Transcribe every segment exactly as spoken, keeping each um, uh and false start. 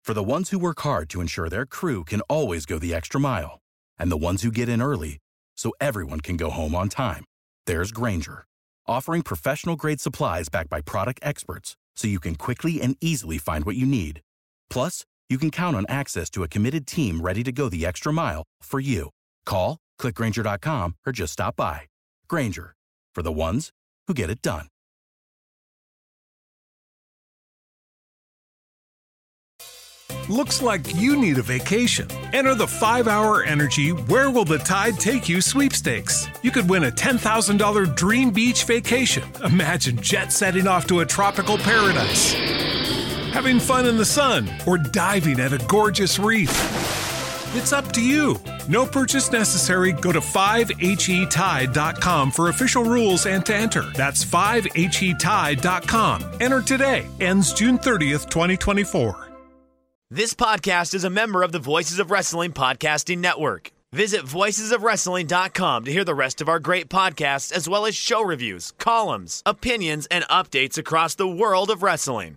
For the ones who work hard to ensure their crew can always go the extra mile, and the ones who get in early so everyone can go home on time, there's Grainger, offering professional-grade supplies backed by product experts so you can quickly and easily find what you need. Plus, you can count on access to a committed team ready to go the extra mile for you. Call, click Grainger dot com, or just stop by. Grainger, for the ones who get it done. Looks like you need a vacation. Enter the five hour Energy Where Will the Tide Take You sweepstakes. You could win a ten thousand dollars dream beach vacation. Imagine jet setting off to a tropical paradise, having fun in the sun, or diving at a gorgeous reef. It's up to you. No purchase necessary. Go to five H E tide dot com for official rules and to enter. That's five H E tide dot com. Enter today. Ends June thirtieth, twenty twenty-four. This podcast is a member of the Voices of Wrestling Podcasting Network. Visit voices of wrestling dot com to hear the rest of our great podcasts, as well as show reviews, columns, opinions, and updates across the world of wrestling.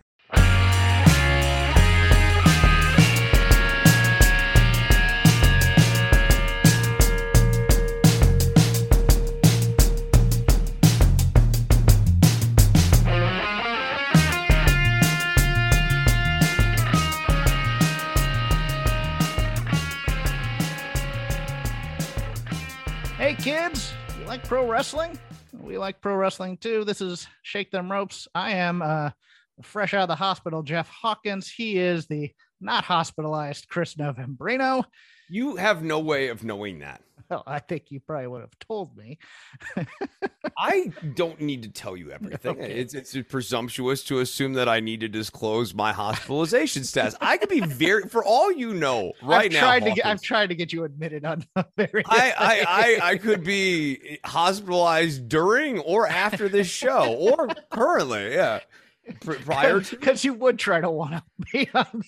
Hey kids, you like pro wrestling? We like pro wrestling too. This is Shake Them Ropes. I am uh, fresh out of the hospital, Jeff Hawkins. He is the not hospitalized Chris Novembrino. You have no way of knowing that. Well, I think you probably would have told me. I don't need to tell you everything. Okay. It's it's presumptuous to assume that I need to disclose my hospitalization status. I could be very, for all you know, right I've now. Tried to get, I've tried to get you admitted on various I, I, I I could be hospitalized during or after this show, or currently, yeah, prior to, because you would try to want to be on.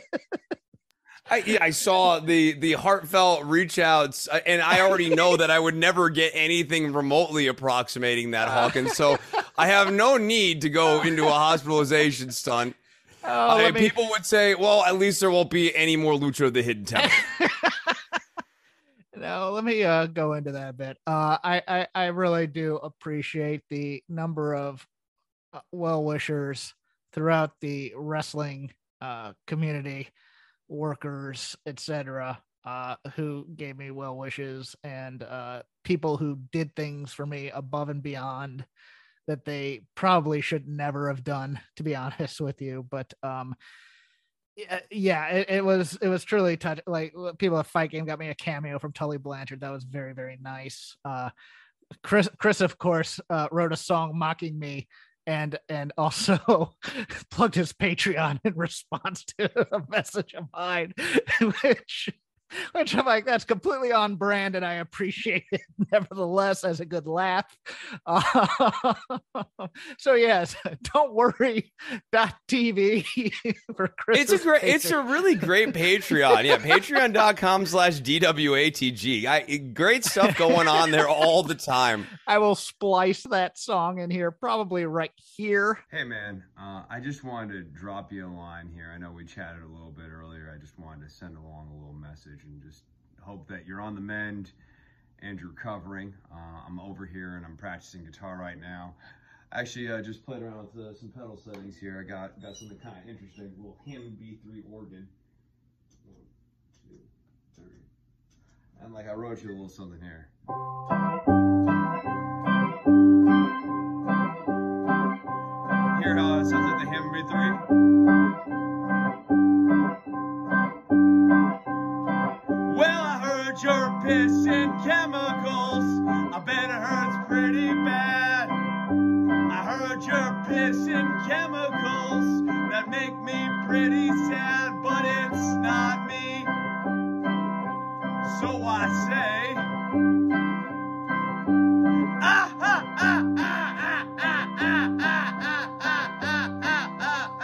I, I saw the the heartfelt reach outs, and I already know that I would never get anything remotely approximating that, Hawkins. So I have no need to go into a hospitalization stunt. Oh, uh, me... People would say, well, at least there won't be any more Lucha of the Hidden Temple. No, let me uh, go into that a bit. Uh, I, I, I really do appreciate the number of uh, well-wishers throughout the wrestling uh, community, workers, et cetera, uh, who gave me well wishes, and uh, people who did things for me above and beyond that they probably should never have done, to be honest with you. But um, yeah, yeah it, it was it was truly touch. Like, people at Fight Game got me a cameo from Tully Blanchard. That was very, very nice. Uh, Chris, Chris, of course, uh, wrote a song mocking me, and and also plugged his Patreon in response to a message of mine, which which I'm like, that's completely on brand, and I appreciate it nevertheless as a good laugh. Uh, so yes, don't worry. T V for Chris. It's a great, Patreon. It's a really great Patreon. Yeah, patreon dot com slash D W A T G. I, great stuff going on there all the time. I will splice that song in here, probably right here. Hey man, uh, I just wanted to drop you a line here. I know we chatted a little bit earlier. I just wanted to send along a little message and just hope that you're on the mend and you're recovering. Uh, I'm over here and I'm practicing guitar right now. Actually, I uh, just played around with uh, some pedal settings here. I got got something kind of interesting. A little Hammond B three organ. One, two, three. And like I wrote you a little something here. Hear how it sounds like the Hammond B three? Well, I heard you're pissing chemicals. I bet it hurts pretty bad. I heard you're pissing chemicals that make me pretty sad, but it's not me. So I say, ah, ah, ah, ah, ah, ah, ah, ah, ah, ah, ah,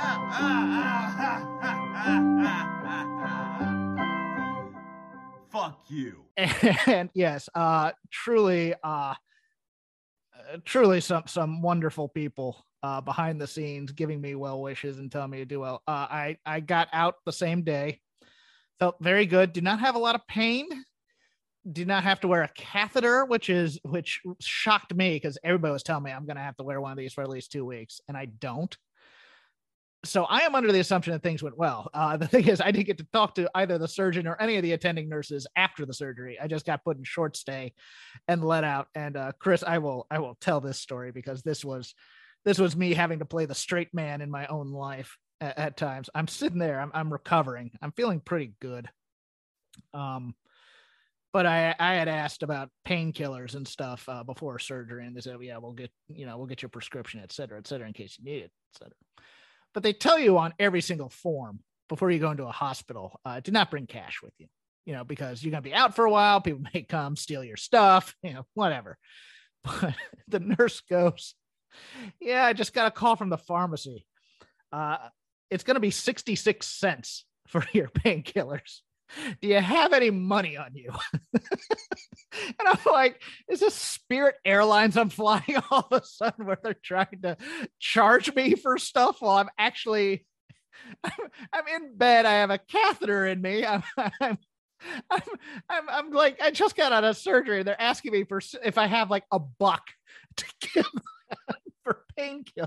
ah, ah, fuck you. And yes, uh, truly, uh, truly some some wonderful people uh, behind the scenes, giving me well wishes and telling me to do well. Uh, I, I got out the same day, felt very good. Did not have a lot of pain. Did not have to wear a catheter, which is, which shocked me because everybody was telling me I'm going to have to wear one of these for at least two weeks. And I don't. So I am under the assumption that things went well. Uh, the thing is, I didn't get to talk to either the surgeon or any of the attending nurses after the surgery. I just got put in short stay and let out. And uh, Chris, I will, I will tell this story because this was, this was me having to play the straight man in my own life at, at times. I'm sitting there, I'm, I'm recovering. I'm feeling pretty good. Um, but I, I had asked about painkillers and stuff uh, before surgery, and they said, yeah, we'll get, you know, we'll get your prescription, et cetera, et cetera, in case you need it, et cetera. But they tell you on every single form before you go into a hospital, uh, do not bring cash with you, you know, because you're going to be out for a while. People may come steal your stuff, you know, whatever. But the nurse goes, yeah, I just got a call from the pharmacy. Uh, it's going to be sixty-six cents for your painkillers. Do you have any money on you? And I'm like, is this Spirit Airlines I'm flying all of a sudden where they're trying to charge me for stuff while I'm actually, I'm, I'm in bed. I have a catheter in me. I'm, I'm, I'm, I'm, I'm like, I just got out of surgery. They're asking me for if I have like a buck to give for painkillers.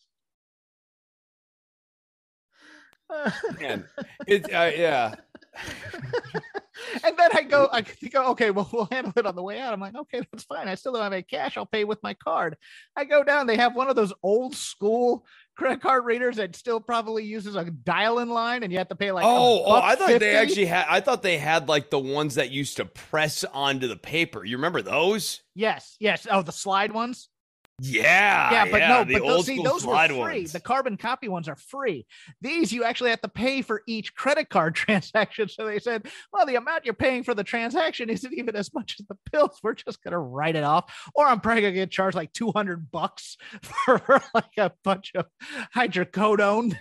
Man, it's uh, yeah. And then I go, I go, okay, well, we'll handle it on the way out. I'm like, okay, that's fine. I still don't have any cash. I'll pay with my card. I go down. They have one of those old school credit card readers that still probably uses a dial-in line, and you have to pay like oh, oh, I thought fifty. they actually had. I thought they had like the ones that used to press onto the paper. You remember those? Yes, yes. Oh, the slide ones. Yeah, yeah, but yeah, no, the but old those, see, school those were slide free. ones. The carbon copy ones are free. These you actually have to pay for each credit card transaction. So they said, well, the amount you're paying for the transaction isn't even as much as the bills. We're just going to write it off. Or I'm probably going to get charged like two hundred bucks for like a bunch of hydrocodone.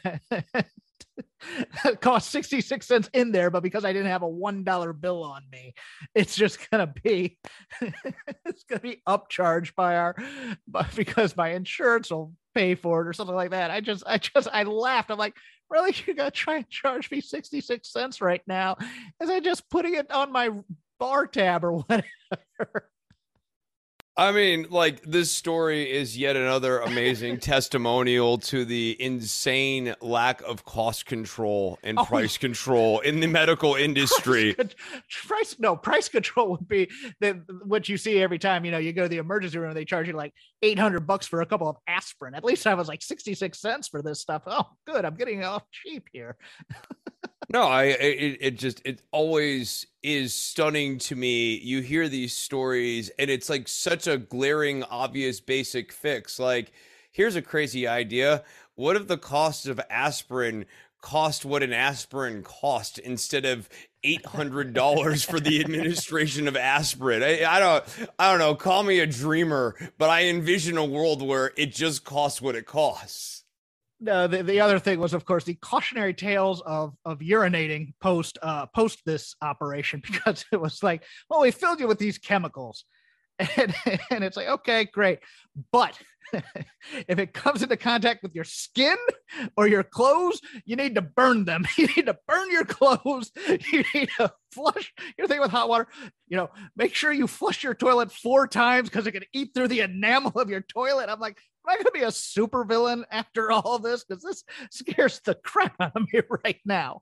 It cost sixty-six cents in there, but because I didn't have a one dollar bill on me, it's just gonna be it's gonna be upcharged by our but because my insurance will pay for it or something like that. I just I just I laughed. I'm like, really? You're gonna try and charge me sixty-six cents right now? As I just putting it on my bar tab or whatever. I mean, like, this story is yet another amazing testimonial to the insane lack of cost control and Oh, price control in the medical industry. Price, price no price control would be the what you see every time, you know, you go to the emergency room, they charge you like eight hundred bucks for a couple of aspirin. At least I was like sixty-six cents for this stuff. Oh, good. I'm getting it off cheap here. No, I it, it just it always is stunning to me. You hear these stories and it's like such a glaring, obvious, basic fix. Like, here's a crazy idea. What if the cost of aspirin cost what an aspirin cost instead of eight hundred dollars for the administration of aspirin? I, I don't I don't know. Call me a dreamer, but I envision a world where it just costs what it costs. No, the, the other thing was, of course, the cautionary tales of of urinating post uh, post this operation, because it was like, well, we filled you with these chemicals, and and it's like, okay, great, but if it comes into contact with your skin or your clothes, you need to burn them. You need to burn your clothes. You need to flush your thing with hot water. You know, make sure you flush your toilet four times because it can eat through the enamel of your toilet. I'm like, am I going to be a super villain after all this? Because this scares the crap out of me right now.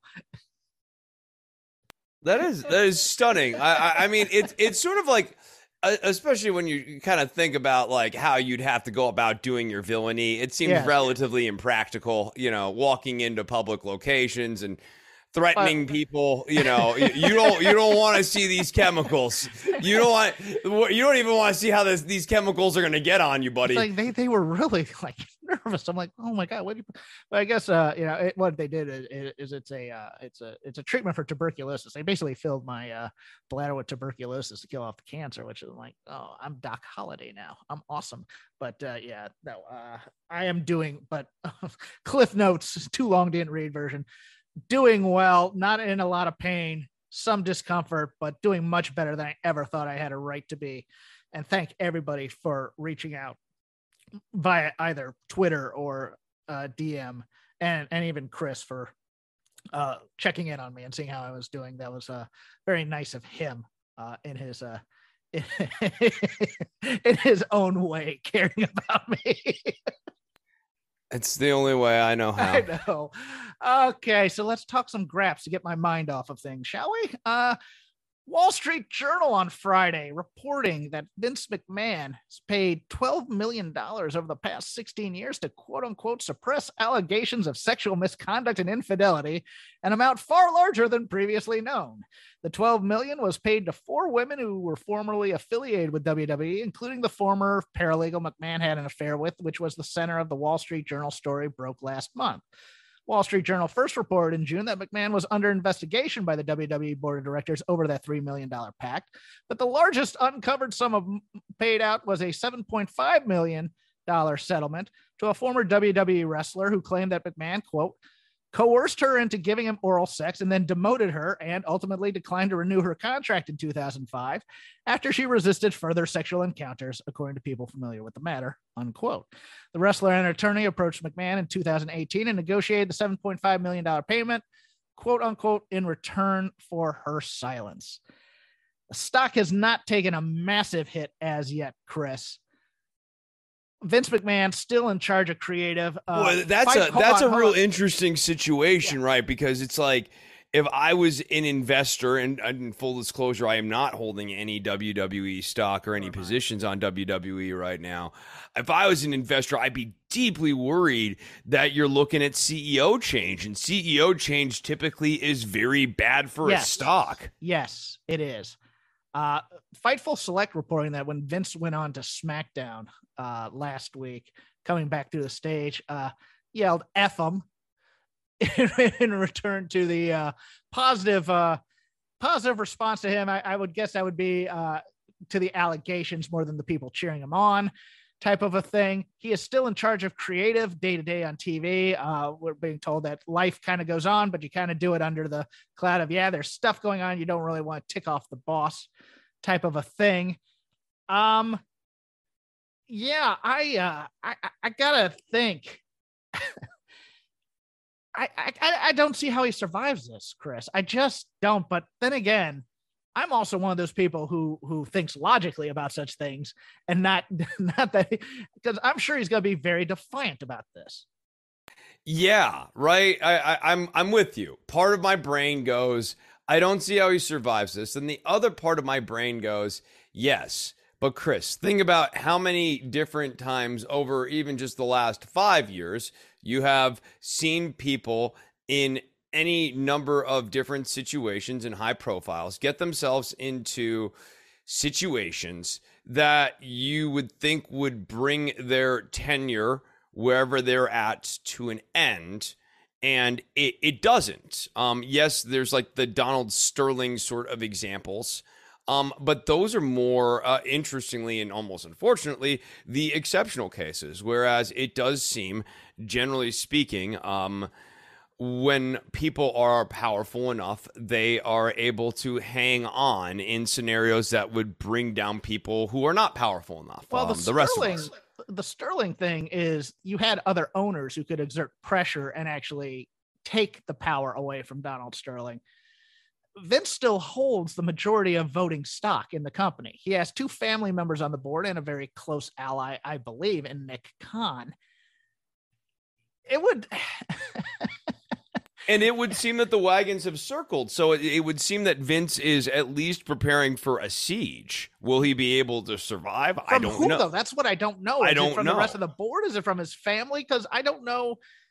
That is that is stunning. I I, I mean, it's it's sort of like, especially when you kind of think about like how you'd have to go about doing your villainy. It seems Yeah. relatively impractical, you know, walking into public locations and threatening But- people. You know, you, you don't you don't want to see these chemicals. You don't want you don't even want to see how this, these chemicals are going to get on you, buddy. It's like they, they were really like nervous. I'm like, oh my god, what? Do you... But I guess uh, you know, it, what they did is, is it's a uh, it's a it's a treatment for tuberculosis. They basically filled my uh, bladder with tuberculosis to kill off the cancer, which is like, oh, I'm Doc Holliday now. I'm awesome. But uh, yeah, no, uh, I am doing. But Cliff Notes, too long, didn't read version. Doing well, not in a lot of pain, some discomfort, but doing much better than I ever thought I had a right to be. And thank everybody for reaching out via either Twitter or uh, D M, and and even Chris for uh, checking in on me and seeing how I was doing. That was uh, very nice of him uh, in his uh, in his own way, caring about me. It's the only way I know how. I know. Okay, so let's talk some graps to get my mind off of things, shall we? Uh, Wall Street Journal on Friday reporting that Vince McMahon has paid twelve million dollars over the past sixteen years to quote unquote suppress allegations of sexual misconduct and infidelity, an amount far larger than previously known. The twelve million dollars was paid to four women who were formerly affiliated with W W E, including the former paralegal McMahon had an affair with, which was the center of the Wall Street Journal story broke last month. Wall Street Journal first reported in June that McMahon was under investigation by the W W E board of directors over that three million dollars pact, but the largest uncovered sum of paid out was a seven point five million dollars settlement to a former W W E wrestler who claimed that McMahon, quote, coerced her into giving him oral sex and then demoted her and ultimately declined to renew her contract in two thousand five after she resisted further sexual encounters, according to people familiar with the matter, unquote. The wrestler and attorney approached McMahon in two thousand eighteen and negotiated the seven point five million dollars payment, quote unquote, in return for her silence. The stock has not taken a massive hit as yet, Chris. Vince McMahon still in charge of creative. Uh, well, that's a that's on, a real interesting situation, yeah. Right? Because it's like, if I was an investor, and in full disclosure, I am not holding any W W E stock or any positions on W W E right now. If I was an investor, I'd be deeply worried that you're looking at C E O change, and C E O change typically is very bad for yes. a stock. Yes, it is. Uh, Fightful Select reporting that when Vince went on to SmackDown uh, last week, coming back through the stage, uh, yelled F them in, in return to the uh, positive uh, positive response to him. I, I would guess that would be uh, to the allegations more than the people cheering him on type of a thing. He is still in charge of creative day to day on T V. Uh, we're being told that life kind of goes on, but you kind of do it under the cloud of, yeah, there's stuff going on. You don't really want to tick off the boss type of a thing. Um, yeah, I, uh, I, I gotta think. I, I, I don't see how he survives this, Chris. I just don't. But then again, I'm also one of those people who who thinks logically about such things, and not not that, because I'm sure he's going to be very defiant about this. Yeah, right. I, I, I'm I'm with you. Part of my brain goes, I don't see how he survives this, and the other part of my brain goes, yes. But Chris, think about how many different times over even just the last five years you have seen people in any number of different situations and high profiles get themselves into situations that you would think would bring their tenure wherever they're at to an end. And it, it doesn't. Um, yes, there's like the Donald Sterling sort of examples. Um, but those are more, uh, interestingly and almost unfortunately, the exceptional cases. Whereas it does seem, generally speaking, um, when people are powerful enough, they are able to hang on in scenarios that would bring down people who are not powerful enough. Well, um, the, the Sterling, rest of us. The Sterling thing is you had other owners who could exert pressure and actually take the power away from Donald Sterling. Vince still holds the majority of voting stock in the company. He has two family members on the board and a very close ally, I believe, in Nick Khan. It would... And it would seem that the wagons have circled. So it, it would seem that Vince is at least preparing for a siege. Will he be able to survive? From I don't who, know. Though? That's what I don't know. Is I don't it from know. the rest of the board? Is it from his family? Because I don't know.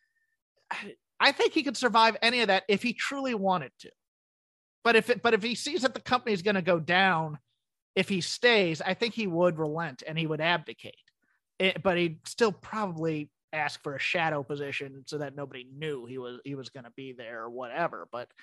I think he could survive any of that if he truly wanted to. But if it, but if he sees that the company is going to go down, if he stays, I think he would relent and he would abdicate. It, but he'd still probably ask for a shadow position so that nobody knew he was he was going to be there or whatever. But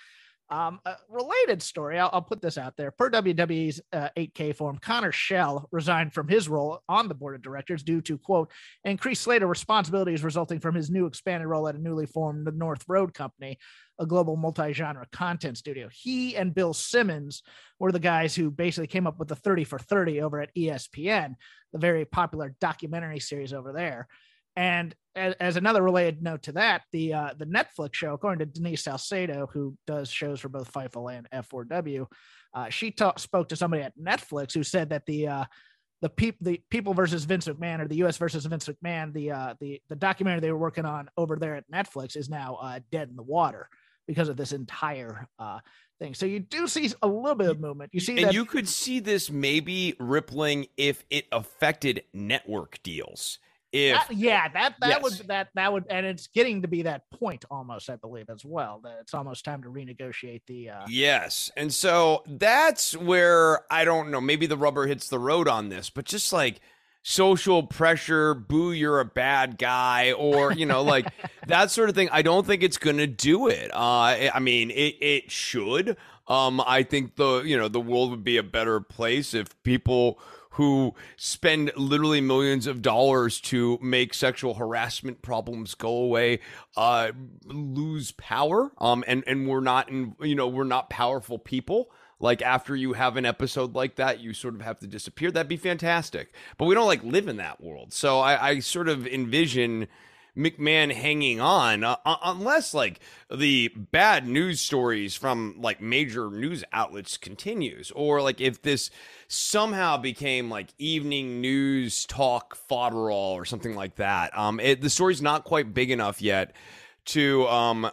Um, a related story, I'll, I'll put this out there. Per W W E's uh, eight K form, Connor Schell resigned from his role on the board of directors due to, quote, increased slate of responsibilities resulting from his new expanded role at a newly formed North Road Company, a global multi-genre content studio. He and Bill Simmons were the guys who basically came up with the thirty for thirty over at E S P N, the very popular documentary series over there. And as, as another related note to that, the uh, the Netflix show, according to Denise Salcedo, who does shows for both Fightful and F four W, uh, she talk, spoke to somebody at Netflix who said that the uh, the, peop- the People versus Vince McMahon, or the U S versus Vince McMahon, the uh, the the documentary they were working on over there at Netflix is now uh, dead in the water because of this entire uh, thing. So you do see a little bit of movement. You see, and that- you could see this maybe rippling if it affected network deals. If, that, yeah, that that yes. would that that would, and it's getting to be that point almost, I believe, as well. That it's almost time to renegotiate the. Uh... Yes, and so that's where I don't know. Maybe the rubber hits the road on this, but just like social pressure, boo, you're a bad guy, or you know, like that sort of thing. I don't think it's gonna do it. Uh, I mean, it it should. Um, I think the you know the world would be a better place if people who spend literally millions of dollars to make sexual harassment problems go away, uh, lose power. Um, and, and we're not, in, you know, we're not powerful people. Like after you have an episode like that, you sort of have to disappear. That'd be fantastic. But we don't like live in that world. So I, I sort of envision McMahon hanging on uh, unless like the bad news stories from like major news outlets continues, or like if this somehow became like evening news talk fodderall or something like that. Um, it, the story's not quite big enough yet to um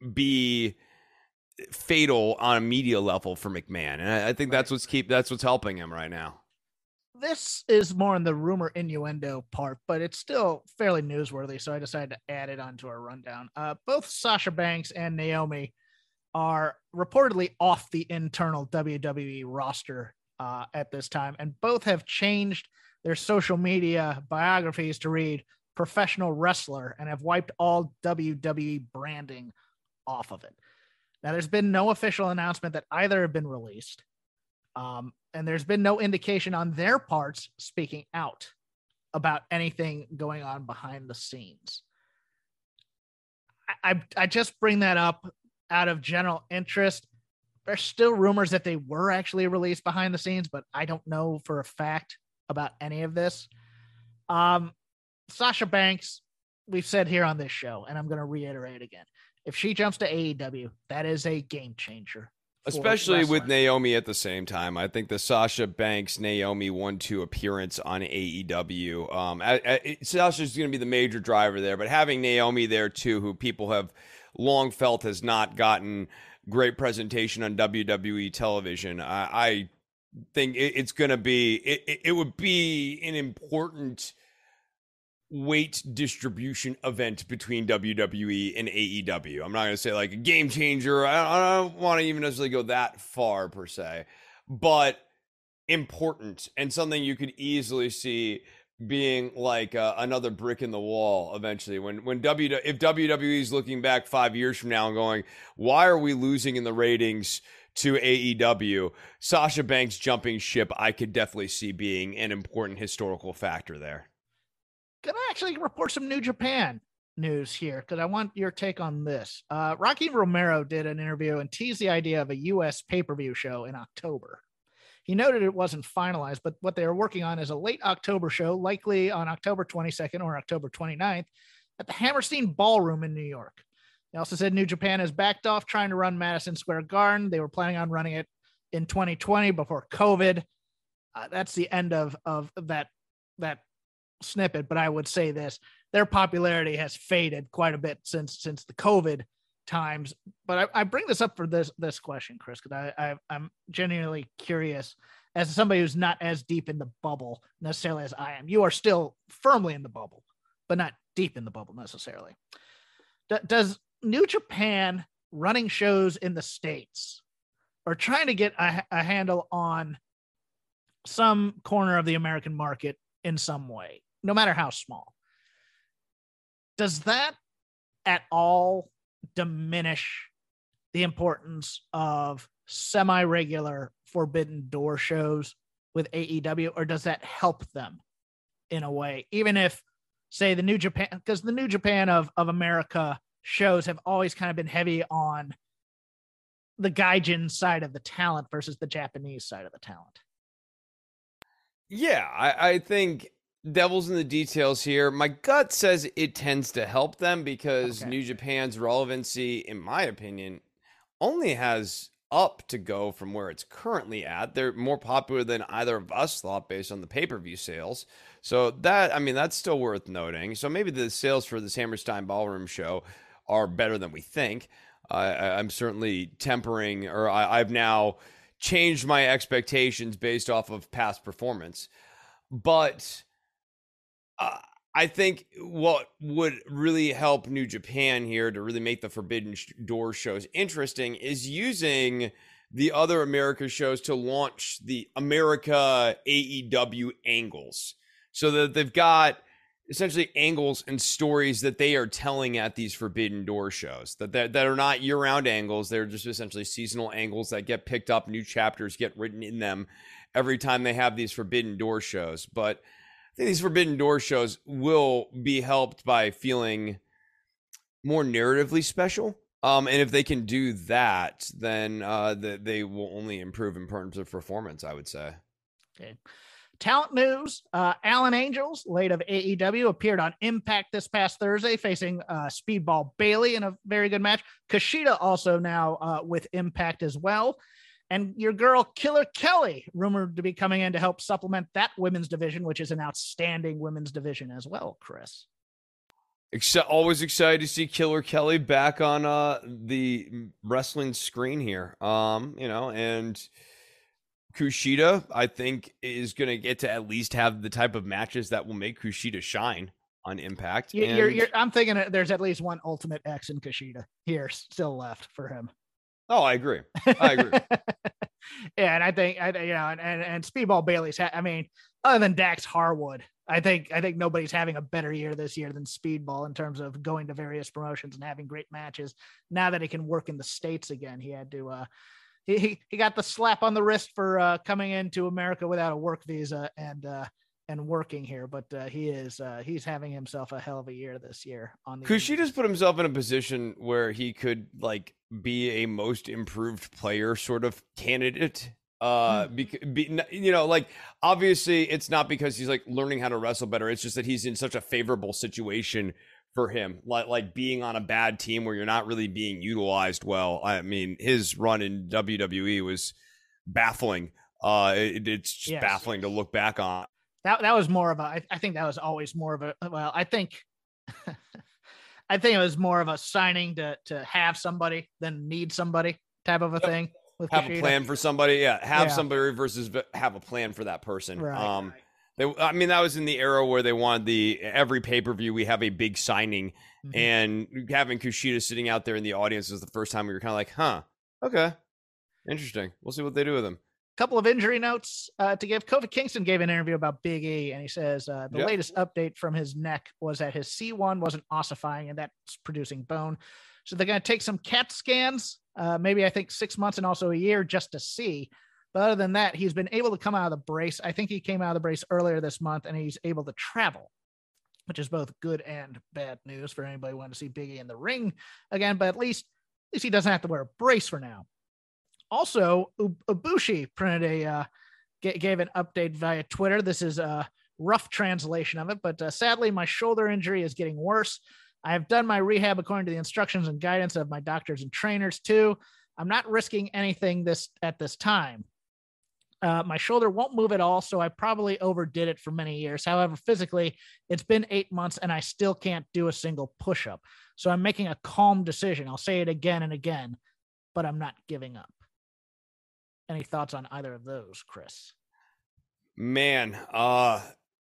be fatal on a media level for McMahon, and I, I think that's what's keep that's what's helping him right now. This is more in the rumor innuendo part, but it's still fairly newsworthy, so I decided to add it onto our rundown. Uh, both Sasha Banks and Naomi are reportedly off the internal W W E roster uh, at this time, and both have changed their social media biographies to read professional wrestler and have wiped all W W E branding off of it. Now, there's been no official announcement that either have been released. Um, and there's been no indication on their parts speaking out about anything going on behind the scenes. I, I, I just bring that up out of general interest. There's still rumors that they were actually released behind the scenes, but I don't know for a fact about any of this. Um, Sasha Banks, we've said here on this show, and I'm going to reiterate again. If she jumps to A E W, that is a game changer. Especially with Naomi at the same time. I think the Sasha Banks Naomi one two appearance on A E W. Um, I, I, Sasha's going to be the major driver there, but having Naomi there too, who people have long felt has not gotten great presentation on W W E television. I, I think it, it's going to be. It, it would be an important weight distribution event between W W E and A E W. I'm not going to say like a game changer. I don't, I don't want to even necessarily go that far per se, but important and something you could easily see being like uh, another brick in the wall eventually. When when W if W W E is looking back five years from now and going, why are we losing in the ratings to A E W? Sasha Banks jumping ship, I could definitely see being an important historical factor there. Gonna actually report some New Japan news here because I want your take on this. Uh, Rocky Romero did an interview and teased the idea of a U S pay-per-view show in October. He noted it wasn't finalized, but what they are working on is a late October show, likely on October twenty-second or October twenty-ninth at the Hammerstein Ballroom in New York. He also said New Japan has backed off trying to run Madison Square Garden. They were planning on running it in twenty twenty before COVID. Uh, that's the end of, of that, that snippet, but I would say this: their popularity has faded quite a bit since since the COVID times. But I, I bring this up for this this question, Chris, because I, I I'm genuinely curious as somebody who's not as deep in the bubble necessarily as I am. You are still firmly in the bubble, but not deep in the bubble necessarily. D- does New Japan running shows in the States or trying to get a, a handle on some corner of the American market in some way, no matter how small, does that at all diminish the importance of semi-regular Forbidden Door shows with A E W, or does that help them in a way? Even if, say, the New Japan, because the New Japan of, of America shows have always kind of been heavy on the Gaijin side of the talent versus the Japanese side of the talent. Yeah, I, I think devil's in the details here. My gut says it tends to help them because okay. New Japan's relevancy, in my opinion, only has up to go from where it's currently at. They're more popular than either of us thought based on the pay-per-view sales. So that, I mean, that's still worth noting. So maybe the sales for this Hammerstein Ballroom show are better than we think. Uh, I, I'm certainly tempering, or I, I've now changed my expectations based off of past performance. But uh, I think what would really help New Japan here to really make the Forbidden Door shows interesting is using the other America shows to launch the America A E W angles, so that they've got essentially angles and stories that they are telling at these Forbidden Door shows that that, that are not year-round angles. They're just essentially seasonal angles that get picked up. New chapters get written in them every time they have these Forbidden Door shows. But I think these Forbidden Door shows will be helped by feeling more narratively special. Um, and if they can do that, then uh, the, they will only improve in terms of performance, I would say. Okay. Talent news, uh, Alan Angels, late of A E W, appeared on Impact this past Thursday, facing uh, Speedball Bailey in a very good match. Kushida also now uh, with Impact as well. And your girl, Killer Kelly, rumored to be coming in to help supplement that women's division, which is an outstanding women's division as well, Chris. Except, always excited to see Killer Kelly back on uh, the wrestling screen here. Um, you know, and Kushida, I think, is going to get to at least have the type of matches that will make Kushida shine on Impact. You're, and... you're, you're, I'm thinking there's at least one Ultimate X in Kushida here still left for him. Oh, I agree. I agree. Yeah, and I think, I, you know, and, and, and Speedball Bailey's, ha- I mean, other than Dax Harwood, I think I think nobody's having a better year this year than Speedball in terms of going to various promotions and having great matches. Now that he can work in the States again, he had to, uh, he, he got the slap on the wrist for uh, coming into America without a work visa and, uh, and working here, but uh, he is uh, he's having himself a hell of a year this year. On the Kushida's put himself in a position where he could like be a most improved player sort of candidate. Uh, be, be, you know, like obviously it's not because he's like learning how to wrestle better. It's just that he's in such a favorable situation for him, like like being on a bad team where you're not really being utilized well. I mean, his run in W W E was baffling. Uh, it, it's just yes. baffling to look back on. That that was more of a, I, I think that was always more of a, well, I think, I think it was more of a signing to to have somebody than need somebody type of a yep. thing. With have Kushida. A plan for somebody. Yeah. Have yeah. somebody versus have a plan for that person. Right. Um, they, I mean, that was in the era where they wanted the, every pay-per-view, we have a big signing mm-hmm. and having Kushida sitting out there in the audience was the first time we were kind of like, huh, okay. Interesting. We'll see what they do with him. Couple of injury notes uh, to give. Kofi Kingston gave an interview about Big E, and he says uh, the yep. latest update from his neck was that his C one wasn't ossifying, and that's producing bone. So they're going to take some CAT scans, uh, maybe I think six months and also a year just to see. But other than that, he's been able to come out of the brace. I think he came out of the brace earlier this month, and he's able to travel, which is both good and bad news for anybody who wanted to see Big E in the ring again. But at least, at least he doesn't have to wear a brace for now. Also, Ibushi printed a uh, g- gave an update via Twitter. This is a rough translation of it, but uh, sadly, my shoulder injury is getting worse. I have done my rehab according to the instructions and guidance of my doctors and trainers too. I'm not risking anything this at this time. Uh, my shoulder won't move at all, so I probably overdid it for many years. However, physically, it's been eight months and I still can't do a single push-up. So I'm making a calm decision. I'll say it again and again, but I'm not giving up. Any thoughts on either of those, Chris? Man, uh,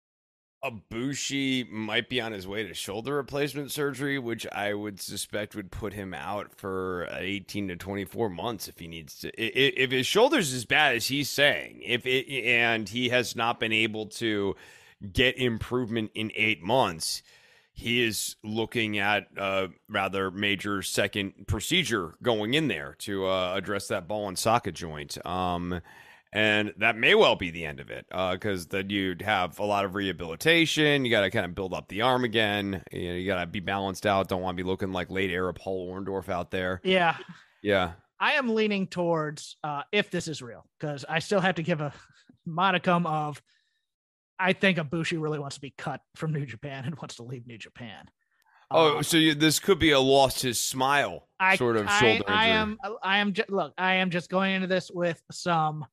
Ibushi might be on his way to shoulder replacement surgery, which I would suspect would put him out for eighteen to twenty-four months if he needs to. If his shoulder's as bad as he's saying, if it, and he has not been able to get improvement in eight months, he is looking at a rather major second procedure going in there to uh, address that ball and socket joint. Um, and that may well be the end of it because uh, then you'd have a lot of rehabilitation. You got to kind of build up the arm again. You know, you got to be balanced out. Don't want to be looking like late era Paul Orndorff out there. Yeah. Yeah. I am leaning towards uh, if this is real, because I still have to give a modicum of I think Ibushi really wants to be cut from New Japan and wants to leave New Japan. Oh, um, so you, this could be a lost his smile I, sort of I, shoulder I injury. am, I am just look. I am just going into this with some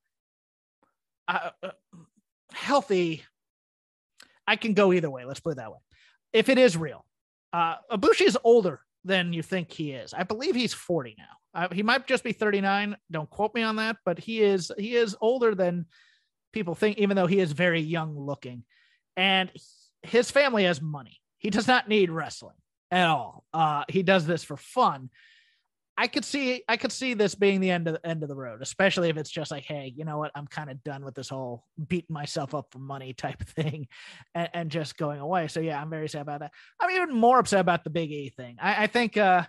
uh, uh, healthy. I can go either way. Let's put it that way. If it is real, uh, Ibushi is older than you think he is. I believe he's forty now. Uh, he might just be thirty-nine. Don't quote me on that, but he is he is older than people think, even though he is very young looking. And his family has money. He does not need wrestling at all. Uh, he does this for fun. I could see I could see this being the end of the end of the road, especially if it's just like, hey, you know what? I'm kind of done with this whole beating myself up for money type of thing and, and just going away. So yeah, I'm very sad about that. I'm even more upset about the Big E thing. I, I think uh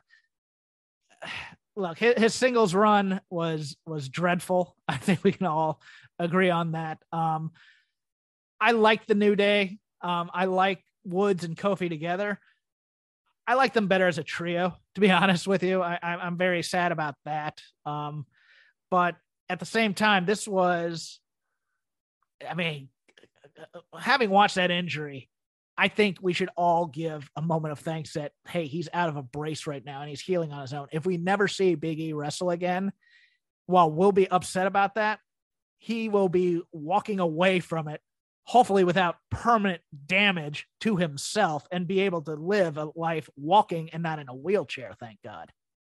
look, his, his singles run was was dreadful. I think we can all agree on that. Um, I like the New Day. Um, I like Woods and Kofi together. I like them better as a trio, to be honest with you. I, I'm very sad about that. Um, but at the same time, this was, I mean, having watched that injury, I think we should all give a moment of thanks that, hey, he's out of a brace right now and he's healing on his own. If we never see Big E wrestle again, while we'll be upset about that, he will be walking away from it, hopefully without permanent damage to himself, and be able to live a life walking and not in a wheelchair. Thank God.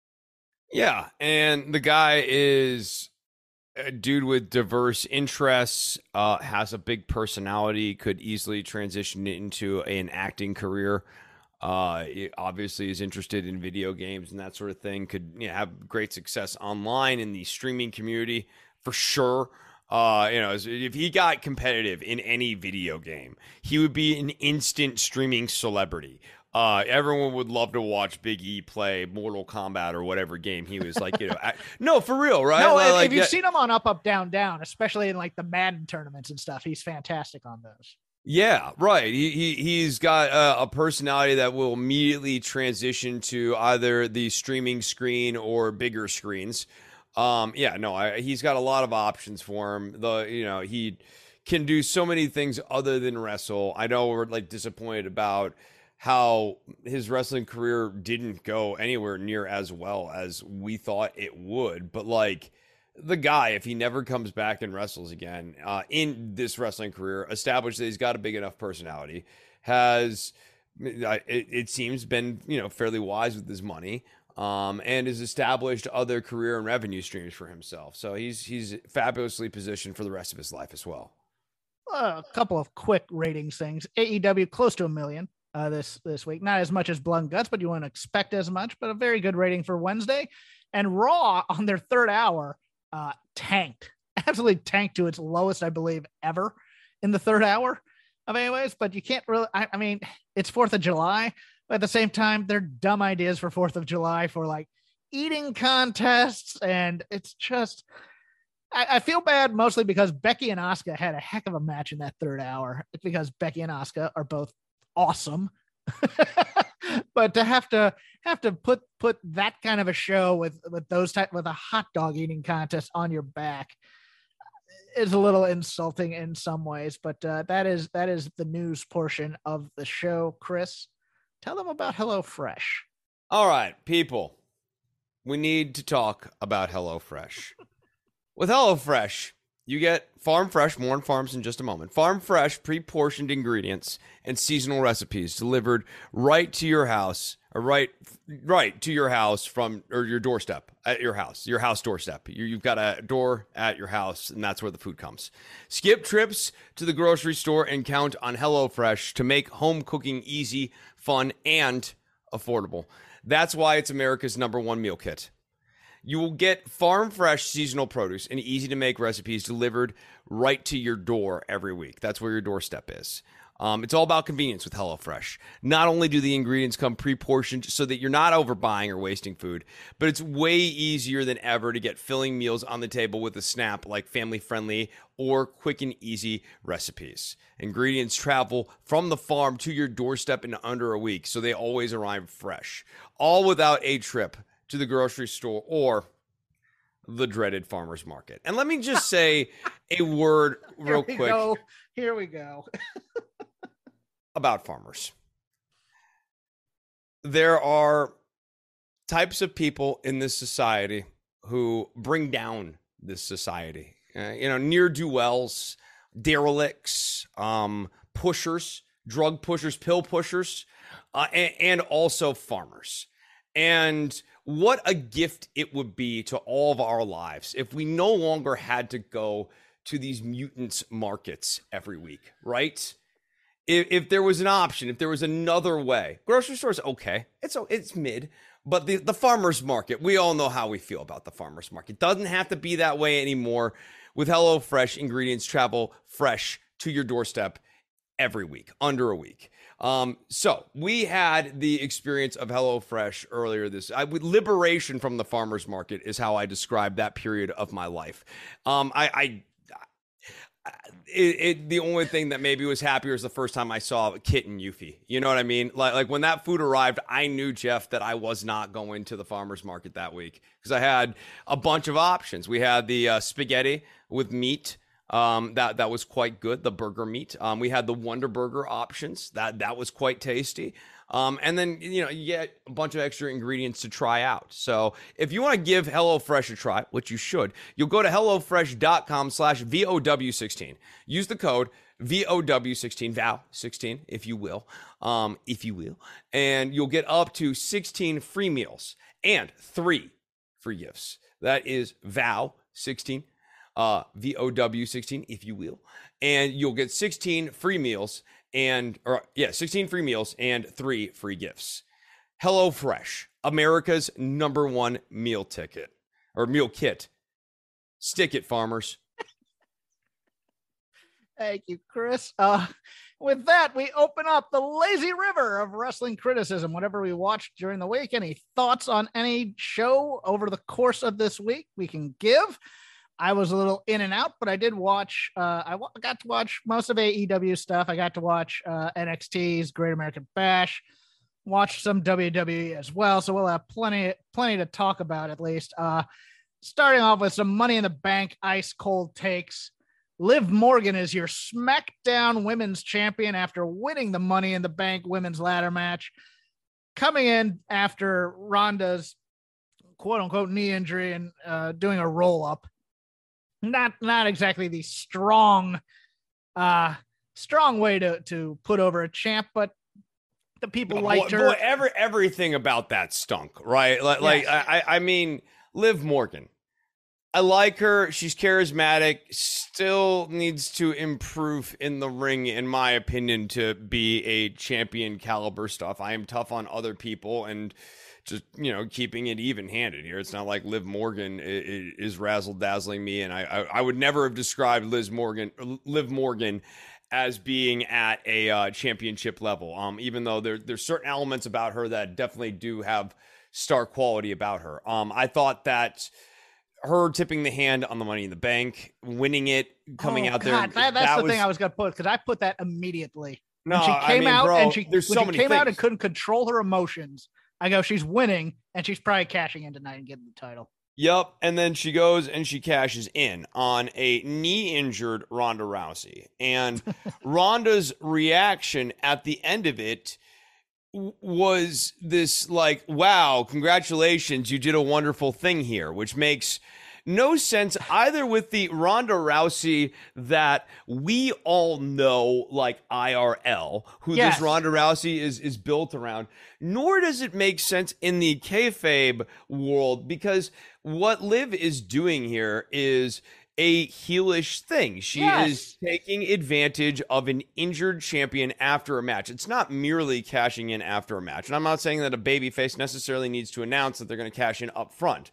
Yeah. And the guy is a dude with diverse interests, uh, has a big personality, could easily transition into an acting career. Uh, he obviously is interested in video games and that sort of thing. Could, you know, have great success online in the streaming community for sure. Uh, you know, if he got competitive in any video game, he would be an instant streaming celebrity. Uh, everyone would love to watch Big E play Mortal Kombat or whatever game he was like, you know, I, no, for real, right? No, if, like, if you've yeah. seen him on Up, Up, Down, Down, especially in like the Madden tournaments and stuff, he's fantastic on those. Yeah, right. He, he, he's got a, a personality that will immediately transition to either the streaming screen or bigger screens. Um, yeah, no, I, he's got a lot of options for him. The, you know, he can do so many things other than wrestle. I know we're like disappointed about how his wrestling career didn't go anywhere near as well as we thought it would. But like the guy, if he never comes back and wrestles again, uh, in this wrestling career, established that he's got a big enough personality, has, it, it seems, been, you know, fairly wise with his money. Um, and has established other career and revenue streams for himself. So he's he's fabulously positioned for the rest of his life as well. Uh, a couple of quick ratings things. A E W close to a million uh, this this week. Not as much as Blood and Guts, but you wouldn't expect as much. But a very good rating for Wednesday. And Raw on their third hour uh, tanked, absolutely tanked to its lowest, I believe, ever in the third hour of anyways. But you can't really. I, I mean, it's Fourth of July. But at the same time, they're dumb ideas for Fourth of July for like eating contests. And it's just, I, I feel bad mostly because Becky and Asuka had a heck of a match in that third hour. It's because Becky and Asuka are both awesome. But to have to have to put put that kind of a show with with those type with a hot dog eating contest on your back is a little insulting in some ways. But uh, that is that is the news portion of the show. Chris, tell them about HelloFresh. All right, people, we need to talk about HelloFresh. With HelloFresh, you get farm fresh, more on farms in just a moment, farm fresh, pre-portioned ingredients and seasonal recipes delivered right to your house, or right, right to your house from, or your doorstep at your house, your house doorstep. You, you've got a door at your house, and that's where the food comes. Skip trips to the grocery store and count on HelloFresh to make home cooking easy, fun, and affordable. That's why it's America's number one meal kit. You will get farm fresh seasonal produce and easy to make recipes delivered right to your door every week. That's where your doorstep is. Um, it's all about convenience with HelloFresh. Not only do the ingredients come pre-portioned so that you're not overbuying or wasting food, but it's way easier than ever to get filling meals on the table with a snap like family-friendly or quick and easy recipes. Ingredients travel from the farm to your doorstep in under a week, so they always arrive fresh. All without a trip to the grocery store or the dreaded farmer's market. And let me just say a word real Here we quick. Go. Here we go. About farmers. There are types of people in this society who bring down this society. Uh, you know, ne'er-do-wells, derelicts, um, pushers, drug pushers, pill pushers, uh, and, and also farmers. And what a gift it would be to all of our lives if we no longer had to go to these mutants markets every week, right? If, if there was an option, if there was another way. Grocery stores, okay, it's it's mid, but the, the farmer's market, we all know how we feel about the farmer's market. Doesn't have to be that way anymore. With HelloFresh, ingredients travel fresh to your doorstep every week, under a week. Um, so we had the experience of HelloFresh earlier this, I, liberation from the farmer's market is how I describe that period of my life. Um, I, I It, it the only thing that maybe was happier is the first time I saw Kit and Yuffie. You know what I mean? Like, like when that food arrived, I knew, Jeff, that I was not going to the farmer's market that week because I had a bunch of options. We had the uh, spaghetti with meat. Um, that that was quite good. The burger meat. Um, we had the Wonder Burger options. That that was quite tasty. Um, and then, you know, you get a bunch of extra ingredients to try out. So if you want to give HelloFresh a try, which you should, you'll go to HelloFresh.com slash VOW16. Use the code V O W sixteen, V O W sixteen, if you will, um, if you will, and you'll get up to sixteen free meals and three free gifts. That is V O W sixteen, uh, V O W sixteen, if you will, and you'll get sixteen free meals and, or yeah, sixteen free meals and three free gifts. HelloFresh, America's number one meal ticket or meal kit. Stick it, farmers. Thank you, Chris. Uh, with that, we open up the lazy river of wrestling criticism. Whatever we watched during the week, any thoughts on any show over the course of this week we can give. I was a little in and out, but I did watch, uh, I w- got to watch most of A E W stuff. I got to watch uh, N X T's Great American Bash, watched some W W E as well. So we'll have plenty, plenty to talk about at least. Uh, starting off with some Money in the Bank ice cold takes. Liv Morgan is your SmackDown Women's Champion after winning the Money in the Bank Women's Ladder match, coming in after Ronda's quote unquote knee injury and uh, doing a roll up. Not, not exactly the strong, uh, strong way to, to put over a champ, but the people liked boy, her. Boy, every, everything about that stunk, right? Like, yes. like I, I mean, Liv Morgan, I like her. She's charismatic, still needs to improve in the ring, in my opinion, to be a champion caliber stuff. I am tough on other people and just, you know, keeping it even-handed here. It's not like Liv Morgan is, is razzle-dazzling me, and I, I, I would never have described Liz Morgan, Liv Morgan as being at a uh, championship level, um, even though there, there's certain elements about her that definitely do have star quality about her. Um, I thought that her tipping the hand on the Money in the Bank, winning it, coming oh, out God, there. That, that's that the was, thing I was going to put, because I put that immediately. No, when she came I mean, out bro, and she, there's when so she many came things. out and couldn't control her emotions, I go, she's winning, and she's probably cashing in tonight and getting the title. Yep, and then she goes and she cashes in on a knee-injured Ronda Rousey. And Ronda's reaction at the end of it w- was this like, wow, congratulations, you did a wonderful thing here, which makes no sense either with the Ronda Rousey that we all know, like I R L, who Yes. this Ronda Rousey is is built around, nor does it make sense in the kayfabe world, because what Liv is doing here is a heelish thing. She Yes. is taking advantage of an injured champion after a match. It's not merely cashing in after a match. And I'm not saying that a babyface necessarily needs to announce that they're going to cash in up front.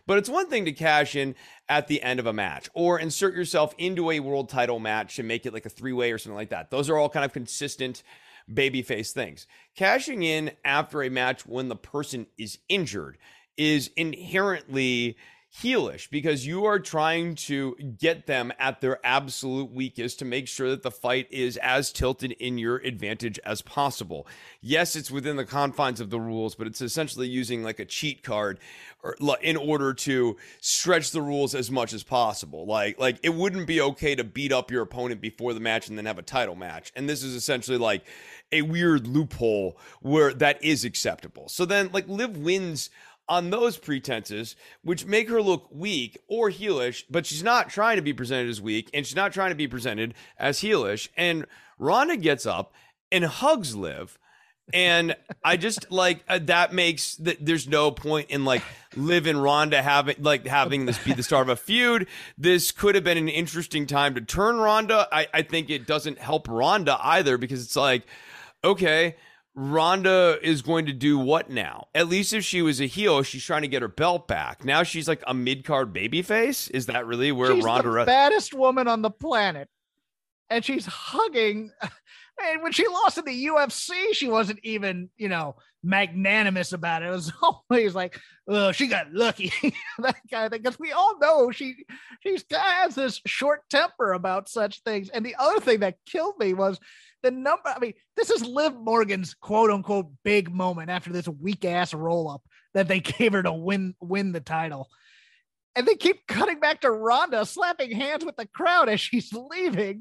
But it's one thing to cash in at the end of a match or insert yourself into a world title match and make it like a three-way or something like that. Those are all kind of consistent babyface things. Cashing in after a match when the person is injured is inherently heelish because you are trying to get them at their absolute weakest to make sure that the fight is as tilted in your advantage as possible. Yes, it's within the confines of the rules, but it's essentially using like a cheat card or, in order to stretch the rules as much as possible. Like, like it wouldn't be okay to beat up your opponent before the match and then have a title match. And this is essentially like a weird loophole where that is acceptable. So then like Liv wins on those pretenses, which make her look weak or heelish, but she's not trying to be presented as weak and she's not trying to be presented as heelish. And Ronda gets up and hugs Liv. And I just like uh, that makes that there's no point in like Liv and Ronda having like having this be the start of a feud. This could have been an interesting time to turn Ronda. I, I think it doesn't help Ronda either because it's like, okay, Ronda is going to do what now? At least if she was a heel, she's trying to get her belt back. Now she's like a mid-card babyface? Is that really where she's Ronda... She's the baddest woman on the planet. And she's hugging... And when she lost in the U F C, she wasn't even, you know, magnanimous about it. It was always like, oh, she got lucky. That kind of thing. Because we all know she she has this short temper about such things. And the other thing that killed me was the number. I mean, this is Liv Morgan's quote unquote big moment after this weak ass roll up that they gave her to win win the title. And they keep cutting back to Ronda slapping hands with the crowd as she's leaving.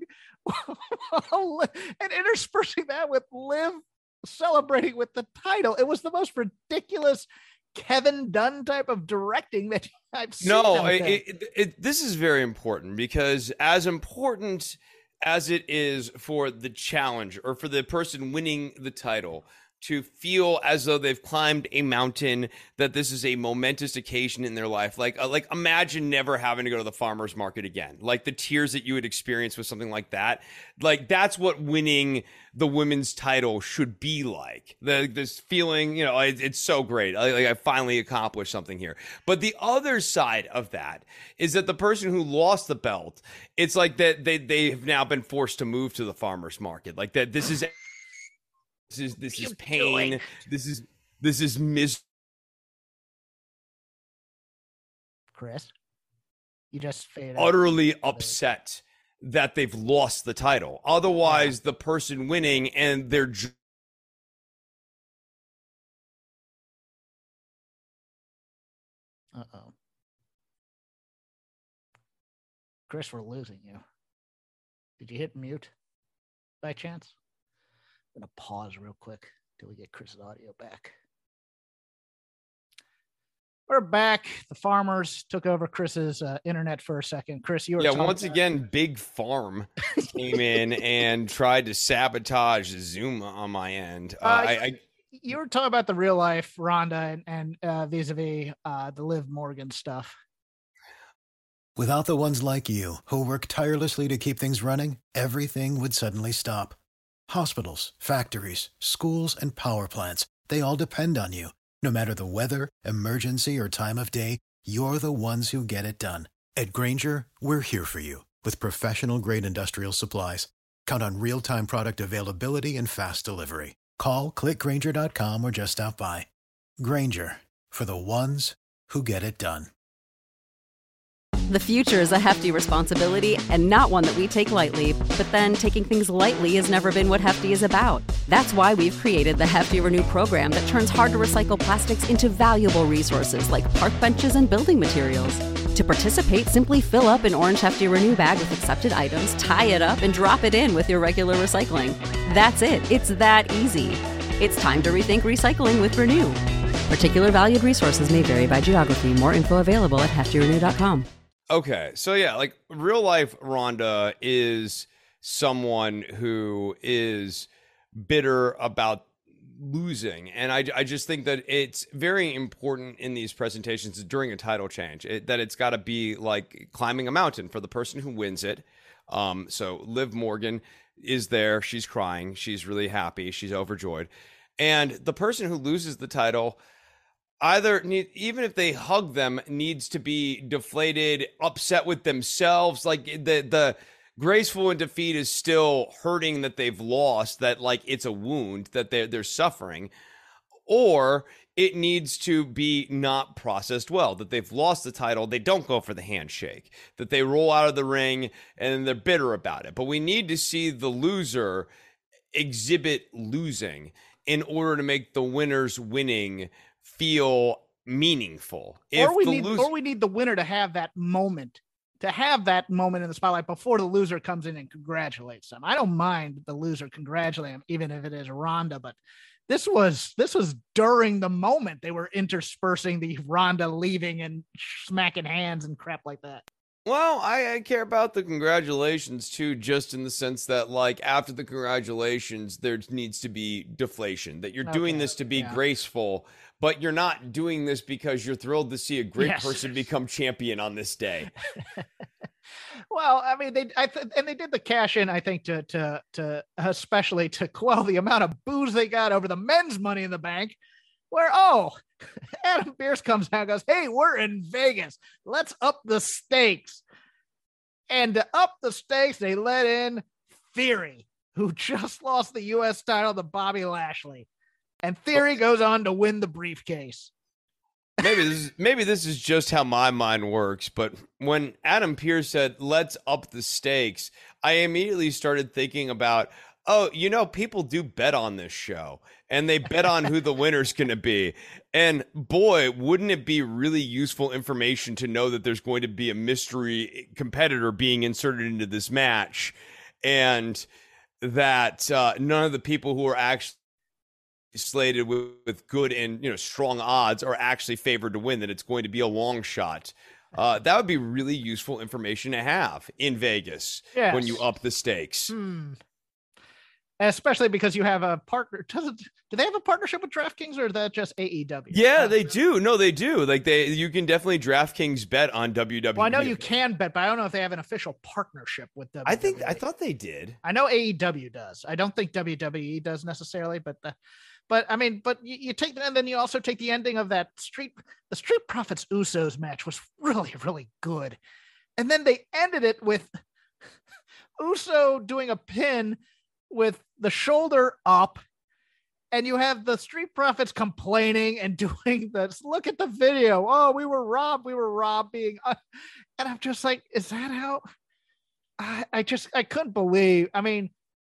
And interspersing that with Liv celebrating with the title. It was the most ridiculous Kevin Dunn type of directing that I've seen. No, it, it, it, this is very important because as important as it is for the challenger or for the person winning the title to feel as though they've climbed a mountain, that this is a momentous occasion in their life. Like, uh, like imagine never having to go to the farmer's market again. Like the tears that you would experience with something like that. Like that's what winning the women's title should be like. The, this feeling, you know, it, it's so great. I, like I finally accomplished something here. But the other side of that is that the person who lost the belt, it's like that they, they have now been forced to move to the farmer's market. Like that, this is... This is this is pain. This is this is mis. Chris, you just faded. Utterly upset that they've lost the title. Otherwise, yeah. The person winning and their. Uh oh, Chris, we're losing you. Did you hit mute by chance? I'm going to pause real quick till we get Chris's audio back. We're back. The farmers took over Chris's uh, internet for a second. Chris, you were yeah. talking Once about- again, Big Farm came in and tried to sabotage Zoom on my end. Uh, uh, I, I you were talking about the real life Ronda and, and uh, vis-a-vis uh, the Liv Morgan stuff. Without the ones like you who work tirelessly to keep things running, everything would suddenly stop. Hospitals, factories, schools, and power plants, they all depend on you. No matter the weather, emergency, or time of day, you're the ones who get it done. At Grainger, we're here for you with professional-grade industrial supplies. Count on real-time product availability and fast delivery. Call, click Grainger dot com, or just stop by. Grainger, for the ones who get it done. The future is a hefty responsibility and not one that we take lightly. But then taking things lightly has never been what Hefty is about. That's why we've created the Hefty Renew program that turns hard to recycle plastics into valuable resources like park benches and building materials. To participate, simply fill up an orange Hefty Renew bag with accepted items, tie it up, and drop it in with your regular recycling. That's it. It's that easy. It's time to rethink recycling with Renew. Particular valued resources may vary by geography. More info available at hefty renew dot com. Okay, so yeah, like real life Ronda is someone who is bitter about losing, and I, I just think that it's very important in these presentations during a title change it, that it's got to be like climbing a mountain for the person who wins it. Um, so Liv Morgan is there, she's crying, she's really happy, she's overjoyed, and the person who loses the title, either need, even if they hug them, needs to be deflated, upset with themselves. Like the the graceful in defeat is still hurting that they've lost, that like it's a wound that they're they're suffering, or it needs to be not processed well, that they've lost the title, they don't go for the handshake, that they roll out of the ring and they're bitter about it. But we need to see the loser exhibit losing in order to make the winners winning feel meaningful. If or we the need loser- or we need the winner to have that moment, to have that moment in the spotlight before the loser comes in and congratulates them. I don't mind the loser congratulating them, even if it is Ronda, but this was this was during the moment they were interspersing the Ronda leaving and smacking hands and crap like that. Well, I, I care about the congratulations too, just in the sense that, like, after the congratulations, there needs to be deflation, that you're doing Okay, this to be yeah. graceful, but you're not doing this because you're thrilled to see a great Yes. person become champion on this day. Well, I mean, they I th- and they did the cash in, I think, to to to especially to quell the amount of boos they got over the men's Money in the Bank, where oh, Adam Pearce comes out and goes, "Hey, we're in Vegas. Let's up the stakes." And to up the stakes, they let in Theory, who just lost the U S title to Bobby Lashley, and Theory goes on to win the briefcase. Maybe this is maybe this is just how my mind works, but when Adam Pearce said, "Let's up the stakes," I immediately started thinking about, oh, you know, people do bet on this show, and they bet on who the winner's going to be. And boy, wouldn't it be really useful information to know that there's going to be a mystery competitor being inserted into this match, and that uh, none of the people who are actually slated with, with good and, you know, strong odds are actually favored to win, that it's going to be a long shot. Uh, that would be really useful information to have in Vegas Yes. when you up the stakes. Hmm. Especially because you have a partner. Does it, do they have a partnership with DraftKings, or is that just A E W? Yeah, Uh, they do. No, they do. Like they, you can definitely DraftKings bet on W W E. Well, I know you can bet, but I don't know if they have an official partnership with W W E. I think I thought they did. I know A E W does. I don't think W W E does necessarily, but the, but I mean, but you, you take and then you also take the ending of that street, the Street Profits Usos match was really, really good. And then they ended it with Uso doing a pin with the shoulder up, and you have the Street Profits complaining and doing this. Look at the video. Oh, we were robbed. We were robbed being, uh, and I'm just like, is that how? I, I just, I couldn't believe, I mean,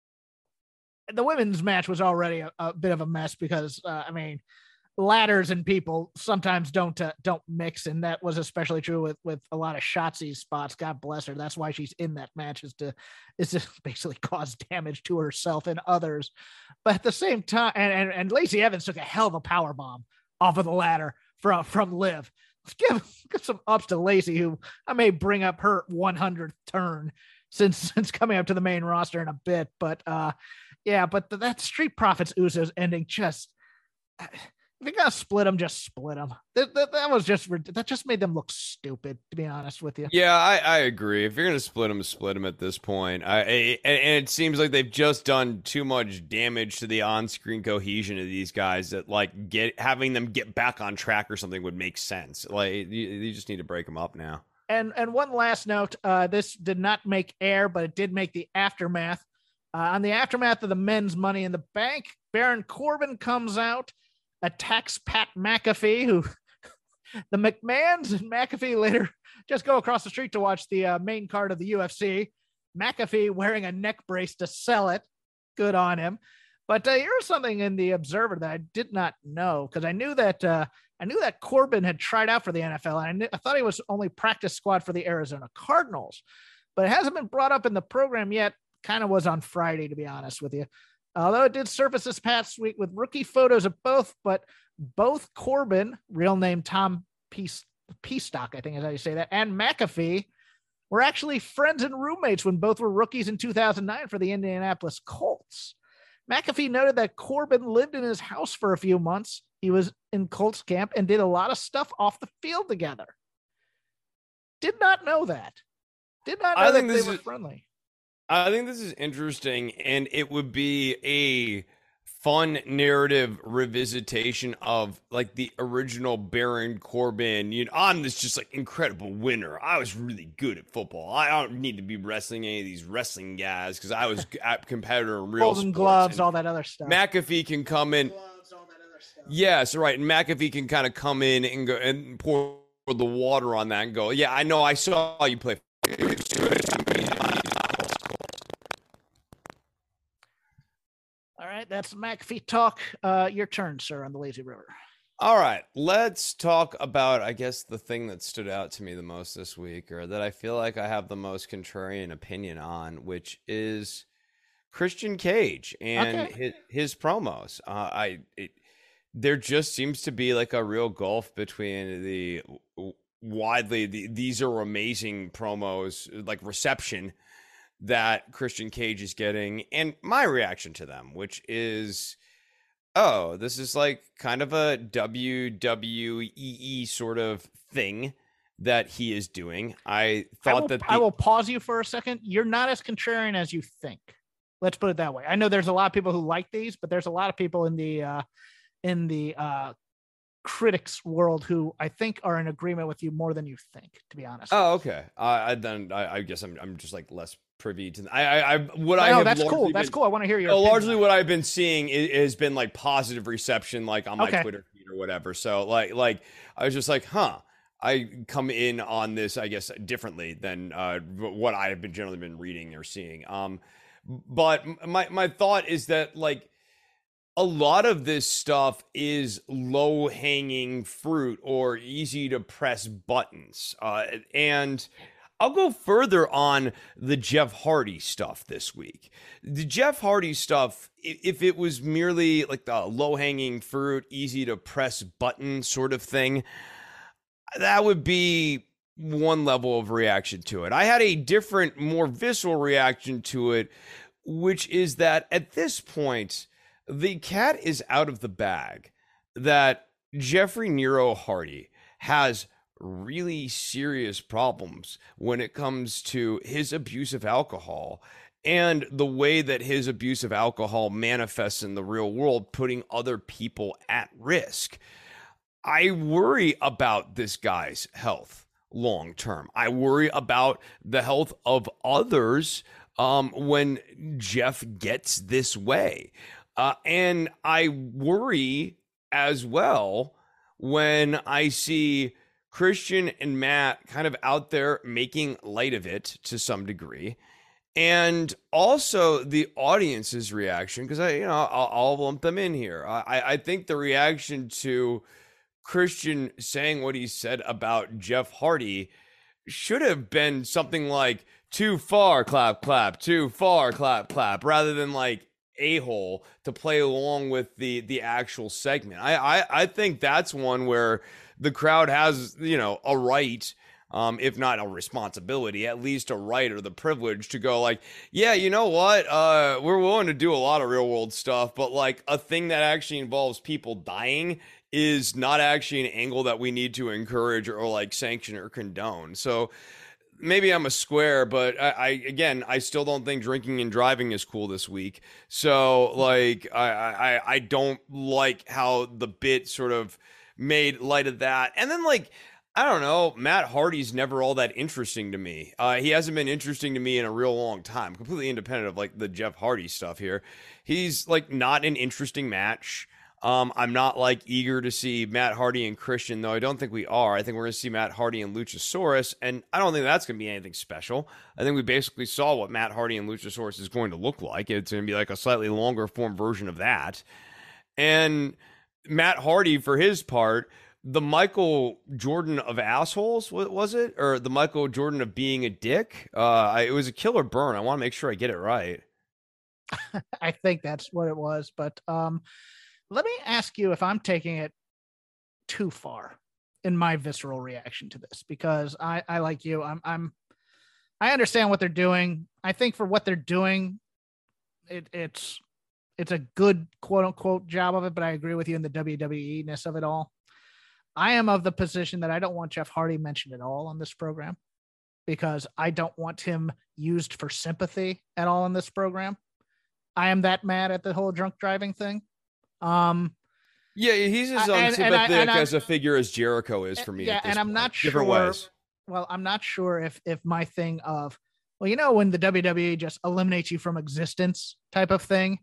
the women's match was already a, a bit of a mess because, uh, I mean, ladders and people sometimes don't uh, don't mix, and that was especially true with with a lot of Shotzi's spots. God bless her. That's why she's in that match, is to is to basically cause damage to herself and others. But at the same time, and and, and Lacey Evans took a hell of a power bomb off of the ladder from from Liv. Let's give, give some ups to Lacey, who I may bring up her one hundredth turn since since coming up to the main roster in a bit. But uh, yeah, but the, that Street Profits Usos ending just. Uh, If you gotta split them, just split them. That, that, that was just that just made them look stupid, to be honest with you. Yeah, I, I agree. If you're gonna split them, split them at this point. I, I and, and it seems like they've just done too much damage to the on-screen cohesion of these guys that like get having them get back on track or something would make sense. Like you, you just need to break them up now. And and one last note: uh, this did not make air, but it did make the aftermath. Uh, on the aftermath of the men's Money in the Bank, Baron Corbin comes out, attacks Pat McAfee, who the McMahons and McAfee later just go across the street to watch the uh, main card of the U F C. McAfee wearing a neck brace to sell it. Good on him. But uh, here's something in the Observer that I did not know, because I knew that uh, I knew that Corbin had tried out for the N F L, and I, knew, I thought he was only practice squad for the Arizona Cardinals, but it hasn't been brought up in the program yet. Kind of was on Friday, to be honest with you. Although it did surface this past week with rookie photos of both, but both Corbin, real name Tom Peastock, I think is how you say that, and McAfee were actually friends and roommates when both were rookies in two thousand nine for the Indianapolis Colts. McAfee noted that Corbin lived in his house for a few months. He was in Colts camp and did a lot of stuff off the field together. Did not know that. Did not know I that think they this were is- friendly. I think this is interesting, and it would be a fun narrative revisitation of like the original Baron Corbin. You know, I'm this just like incredible winner. I was really good at football. I don't need to be wrestling any of these wrestling guys because I was a competitor in real Golden sports. gloves, And all that other stuff. McAfee can come in. Gloves, all that other stuff. Yes, right. And McAfee can kind of come in and go and pour the water on that and go, yeah, I know. I saw you play. All right, that's McAfee talk. Uh, your turn, sir, on the Lazy River. All right, let's talk about, I guess, the thing that stood out to me the most this week, or that I feel like I have the most contrarian opinion on, which is Christian Cage and Okay. his, his promos. Uh, I it, there just seems to be like a real gulf between the widely the, these are amazing promos, like reception that Christian Cage is getting, and my reaction to them, which is, oh, this is like kind of a W W E sort of thing that he is doing. I thought I will, that the, I will pause you for a second. You're not as contrarian as you think. Let's put it that way. I know there's a lot of people who like these, but there's a lot of people in the uh, in the uh, critics world who I think are in agreement with you more than you think, to be honest. Oh, okay. Uh, I then I, I guess I'm I'm just like less privy to. I I, I what I no, have that's largely cool. That's been- cool. I want to hear your. Oh, opinion largely on what I've been seeing is, has been like positive reception, like on my Okay. Twitter feed or whatever. So like like I was just like, huh. I come in on this, I guess, differently than uh, what I have been generally been reading or seeing. Um, but my my thought is that like a lot of this stuff is low hanging fruit or easy to press buttons, uh, and I'll go further on the Jeff Hardy stuff this week. The Jeff Hardy stuff, if it was merely like the low-hanging fruit, easy to press button sort of thing, that would be one level of reaction to it. I had a different, more visceral reaction to it, which is that at this point, the cat is out of the bag, that Jeffrey Nero Hardy has really serious problems when it comes to his abuse of alcohol and the way that his abuse of alcohol manifests in the real world, putting other people at risk. I worry about this guy's health long term. I worry about the health of others um, when Jeff gets this way. Uh, and I worry as well when I see Christian and Matt kind of out there making light of it to some degree. And also the audience's reaction, because I, you know, I'll, I'll lump them in here. I, I think the reaction to Christian saying what he said about Jeff Hardy should have been something like too far, clap, clap, too far, clap, clap, rather than like a-hole to play along with the the actual segment. I, I I think that's one where the crowd has, you know, a right, um, if not a responsibility, at least a right or the privilege to go like, yeah, you know what? Uh, we're willing to do a lot of real world stuff, but like a thing that actually involves people dying is not actually an angle that we need to encourage or, or like sanction or condone. So maybe I'm a square, but I, I again, I still don't think drinking and driving is cool this week. So like, I, I, I don't like how the bit sort of made light of that. And then like, I don't know, Matt Hardy's never all that interesting to me. Uh, he hasn't been interesting to me in a real long time, completely independent of like the Jeff Hardy stuff here. He's like not an interesting match. Um, I'm not like eager to see Matt Hardy and Christian, though I don't think we are. I think we're going to see Matt Hardy and Luchasaurus, and I don't think that's going to be anything special. I think we basically saw what Matt Hardy and Luchasaurus is going to look like. It's going to be like a slightly longer form version of that. And Matt Hardy, for his part, the Michael Jordan of assholes, what was it? Or the Michael Jordan of being a dick? Uh, it was a killer burn. I want to make sure I get it right. I think that's what it was, but um, let me ask you if I'm taking it too far in my visceral reaction to this, because I, I like you, I'm, I'm, I understand what they're doing. I think for what they're doing, it, it's, it's a good quote unquote job of it, but I agree with you in the W W E-ness of it all. I am of the position that I don't want Jeff Hardy mentioned at all on this program, because I don't want him used for sympathy at all in this program. I am that mad at the whole drunk driving thing Um, Yeah, he's as I- and- and I- unsympathetic and I'm- as a figure as Jericho is for me. Yeah, at this and I'm point. not Different sure. ways. Well, I'm not sure if if my thing of, well, you know, when the W W E just eliminates you from existence type of thing,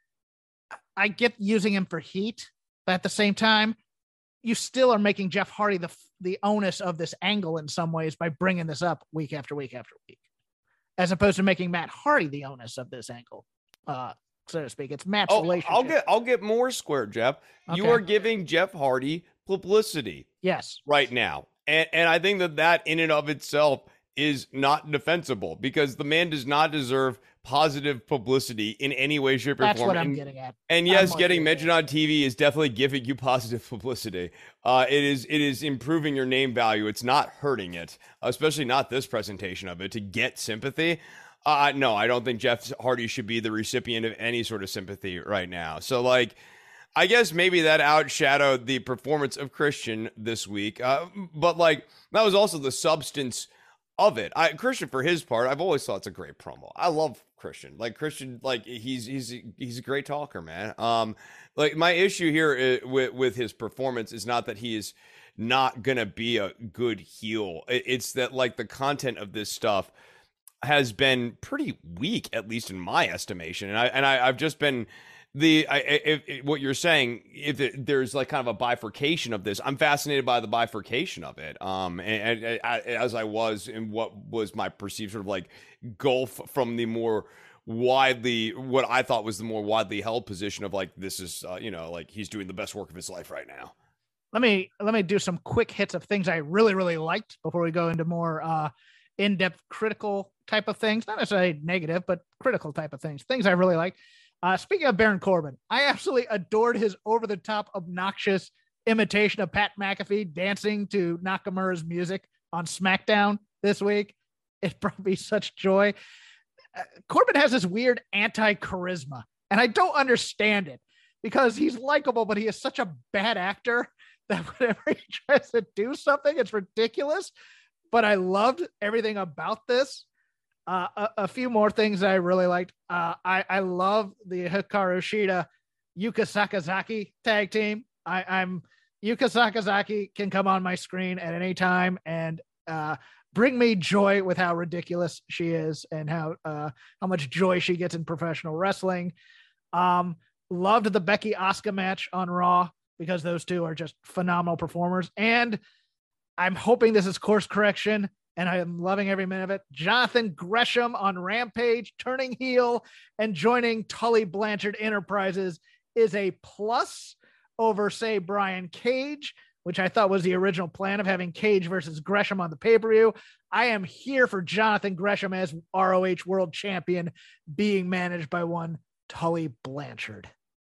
I get using him for heat, but at the same time, you still are making Jeff Hardy the the onus of this angle in some ways by bringing this up week after week after week, as opposed to making Matt Hardy the onus of this angle, uh, so to speak. It's Matt's Oh, relationship. I'll get I'll get more square, Jeff. You Okay. are giving Jeff Hardy publicity Yes. right now, and and I think that that in and of itself is not defensible because the man does not deserve positive publicity in any way, shape, or That's form. what I'm And- getting at. And I'm yes, with getting you mentioned there. on T V is definitely giving you positive publicity. Uh, it is it is improving your name value. It's not hurting it, especially not this presentation of it to get sympathy. Uh, no, I don't think Jeff Hardy should be the recipient of any sort of sympathy right now. So, like, I guess maybe that outshadowed the performance of Christian this week. Uh, but, like, that was also the substance of it. I Christian, for his part, I've always thought it's a great promo. I love Christian. Like Christian, like he's he's he's a great talker, man. Um, like my issue here i- with with his performance is not that he is not gonna be a good heel. It- It's that like the content of this stuff has been pretty weak, at least in my estimation. And I and I, I've just been the I, if, if what you're saying, if it, there's like kind of a bifurcation of this, I'm fascinated by the bifurcation of it. Um, and, and, and as I was in what was my perceived sort of like gulf from the more widely, what I thought was the more widely held position of like this is uh, you know like he's doing the best work of his life right now. let me let me do some quick hits of things I really really liked before we go into more uh in-depth critical type of things, not necessarily negative but critical type of things things I really liked. Uh speaking of Baron Corbin, I absolutely adored his over-the-top obnoxious imitation of Pat McAfee dancing to Nakamura's music on SmackDown this week. It brought me such joy. uh, Corbin has this weird anti-charisma and I don't understand it because he's likable, but he is such a bad actor that whenever he tries to do something, it's ridiculous. But I loved everything about this. Uh, a, a few more things that I really liked. Uh, I, I love the Hikaru Shida, Yuka Sakazaki tag team. I, I'm Yuka Sakazaki can come on my screen at any time and uh, bring me joy with how ridiculous she is and how uh, how much joy she gets in professional wrestling. Um, loved the Becky Asuka match on Raw because those two are just phenomenal performers. And I'm hoping this is course correction and I am loving every minute of it. Jonathan Gresham on Rampage turning heel and joining Tully Blanchard Enterprises is a plus over, say, Brian Cage, which I thought was the original plan of having Cage versus Gresham on the pay-per-view. I am here for Jonathan Gresham as R O H World Champion being managed by one Tully Blanchard.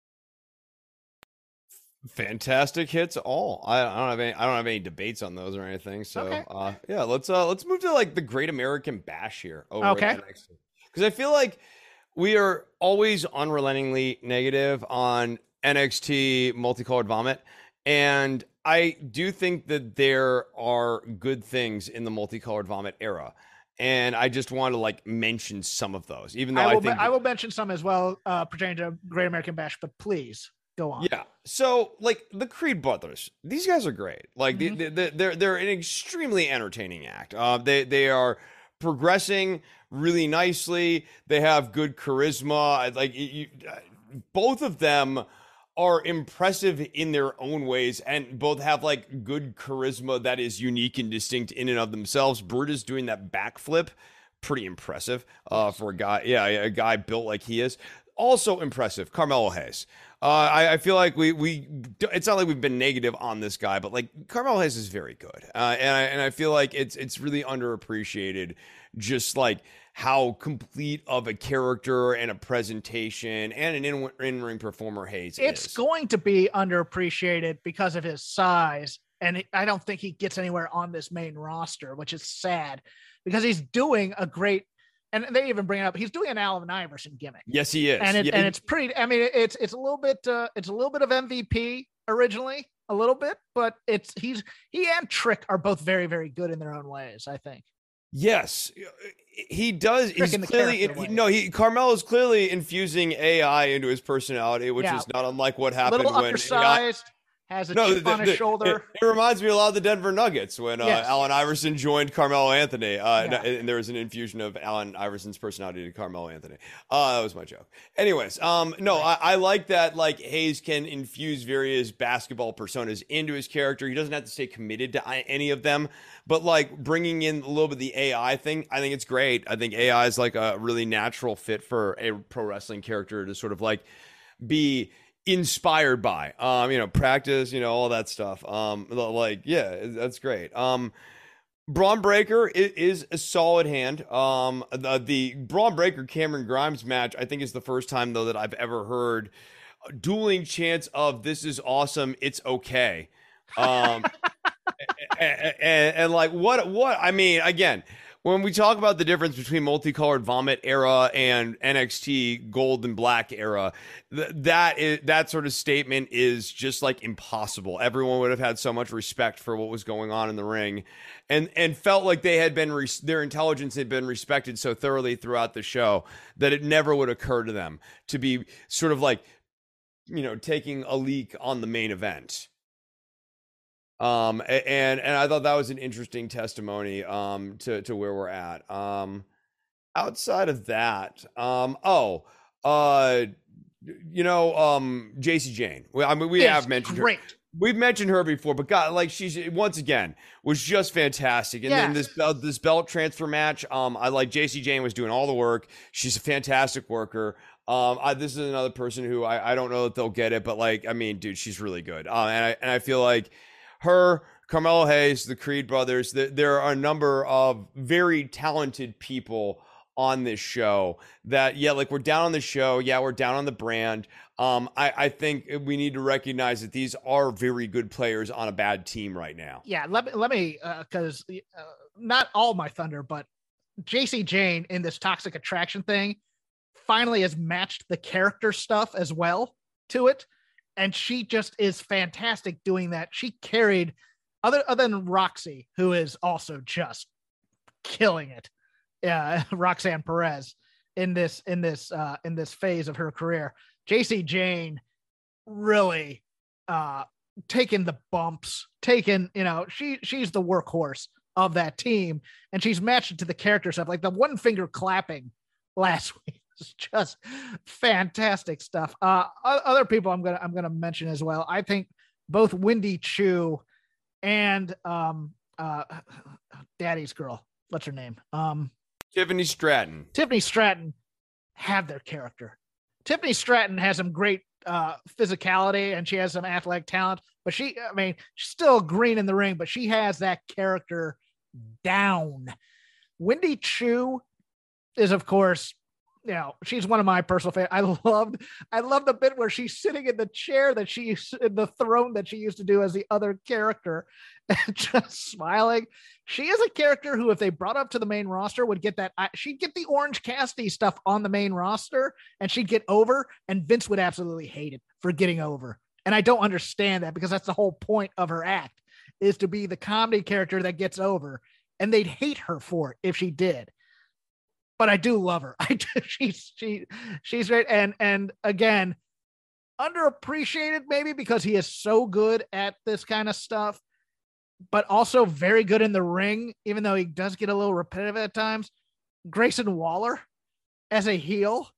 Fantastic hits all. I, I don't have any. I don't have any debates on those or anything. So, Okay. uh, yeah, let's uh, let's move to like the Great American Bash here. Over Okay. Because I feel like we are always unrelentingly negative on N X T Multicolored Vomit, and I do think that there are good things in the Multicolored Vomit era. And I just want to like mention some of those, even though I I, will, think I will mention some as well uh, pertaining to Great American Bash, but please go on. Yeah. So, like the Creed brothers, these guys are great. Like Mhm. they, they, they're they're an extremely entertaining act. Uh, they they are progressing really nicely. They have good charisma. Like you, both of them are impressive in their own ways, and both have like good charisma that is unique and distinct in and of themselves. Brutus doing that backflip, pretty impressive uh, for a guy. Yeah, a guy built like he is. Also impressive, Carmelo Hayes. Uh, I, I feel like we we it's not like we've been negative on this guy, but like Carmelo Hayes is very good, uh, and I and I feel like it's it's really underappreciated, just like how complete of a character and a presentation and an in in ring performer Hayes It's is. going to be underappreciated because of his size, and it, I don't think he gets anywhere on this main roster, which is sad because he's doing a great. And they even bring it up. He's doing an Allen Iverson gimmick. Yes, he is, and it, yeah, and it's pretty. I mean, it's it's a little bit. Uh, it's a little bit of M V P originally, a little bit, but it's he's he and Trick are both very very good in their own ways. I think. Yes, he does. He's Tricking the clearly character he, away. no. He Carmelo is clearly infusing A I into his personality, which Yeah. is not unlike what A happened little when A I. undersized, has a No, chip the- on his the- shoulder. It, it reminds me a lot of the Denver Nuggets when uh, Yes. Allen Iverson joined Carmelo Anthony, uh, Yeah. and, and there was an infusion of Allen Iverson's personality to Carmelo Anthony. Uh, that was my joke. Anyways, um, no, I, I like that. Like Hayes can infuse various basketball personas into his character. He doesn't have to stay committed to I- any of them, but like bringing in a little bit of the A I thing, I think it's great. I think A I is like a really natural fit for a pro wrestling character to sort of like be inspired by, um, you know, practice, you know, all that stuff. Um, like, yeah, that's great. Um, Braun Breaker is, is a solid hand. Um, the, the Braun Breaker Cameron Grimes match, I think, is the first time though that I've ever heard dueling chants of "This is awesome, it's okay." Um, and, and, and like, what, what? I mean, again. When we talk about the difference between multicolored vomit era and N X T gold and black era, th- that is, that sort of statement is just like impossible. Everyone would have had so much respect for what was going on in the ring, and and felt like they had been res- their intelligence had been respected so thoroughly throughout the show that it never would occur to them to be sort of like, you know, taking a leak on the main event. Um, and, and I thought that was an interesting testimony, um, to, to where we're at. Um, outside of that, um, oh, uh, you know, um, J C Jane, we, I mean, we It's have mentioned great. her. We've mentioned her before, but God, like she's once again was just fantastic. And then Yes. this belt, this belt transfer match, um, I like J C Jane was doing all the work. She's a fantastic worker. Um, I, this is another person who I, I don't know that they'll get it, but like, I mean, dude, she's really good. Um, and I, and I feel like her, Carmelo Hayes, the Creed brothers, the, there are a number of very talented people on this show that, yeah, like we're down on the show. Yeah, we're down on the brand. Um, I, I think we need to recognize that these are very good players on a bad team right now. Yeah, let me let me because uh, not all my thunder, but J C Jane in this Toxic Attraction thing finally has matched the character stuff as well to it, and she just is fantastic doing that. She carried other other than Roxy, who is also just killing it. Yeah, Roxanne Perez in this in this uh, in this phase of her career. J C Jane really uh, taking the bumps, taking, you know, she she's the workhorse of that team, and she's matched it to the character stuff. Like the one finger clapping last week was just fantastic stuff. Uh, other people I'm gonna I'm gonna mention as well. I think both Wendy Chu and um uh Daddy's girl, what's her name? Um, Tiffany Stratton. Tiffany Stratton have their character. Tiffany Stratton has some great uh, physicality and she has some athletic talent, but she, I mean, she's still green in the ring, but she has that character down. Wendy Chu is, of course, you know, she's one of my personal favorites. I loved, I love the bit where she's sitting in the chair that she used, in the throne that she used to do as the other character, and just smiling. She is a character who, if they brought up to the main roster, would get that. She'd get the Orange Cassidy stuff on the main roster, and she'd get over, and Vince would absolutely hate it for getting over. And I don't understand that, because that's the whole point of her act, is to be the comedy character that gets over, and they'd hate her for it if she did. But I do love her. I do, she's she she's great, and and again, underappreciated maybe because he is so good at this kind of stuff, but also very good in the ring, even though he does get a little repetitive at times. Grayson Waller as a heel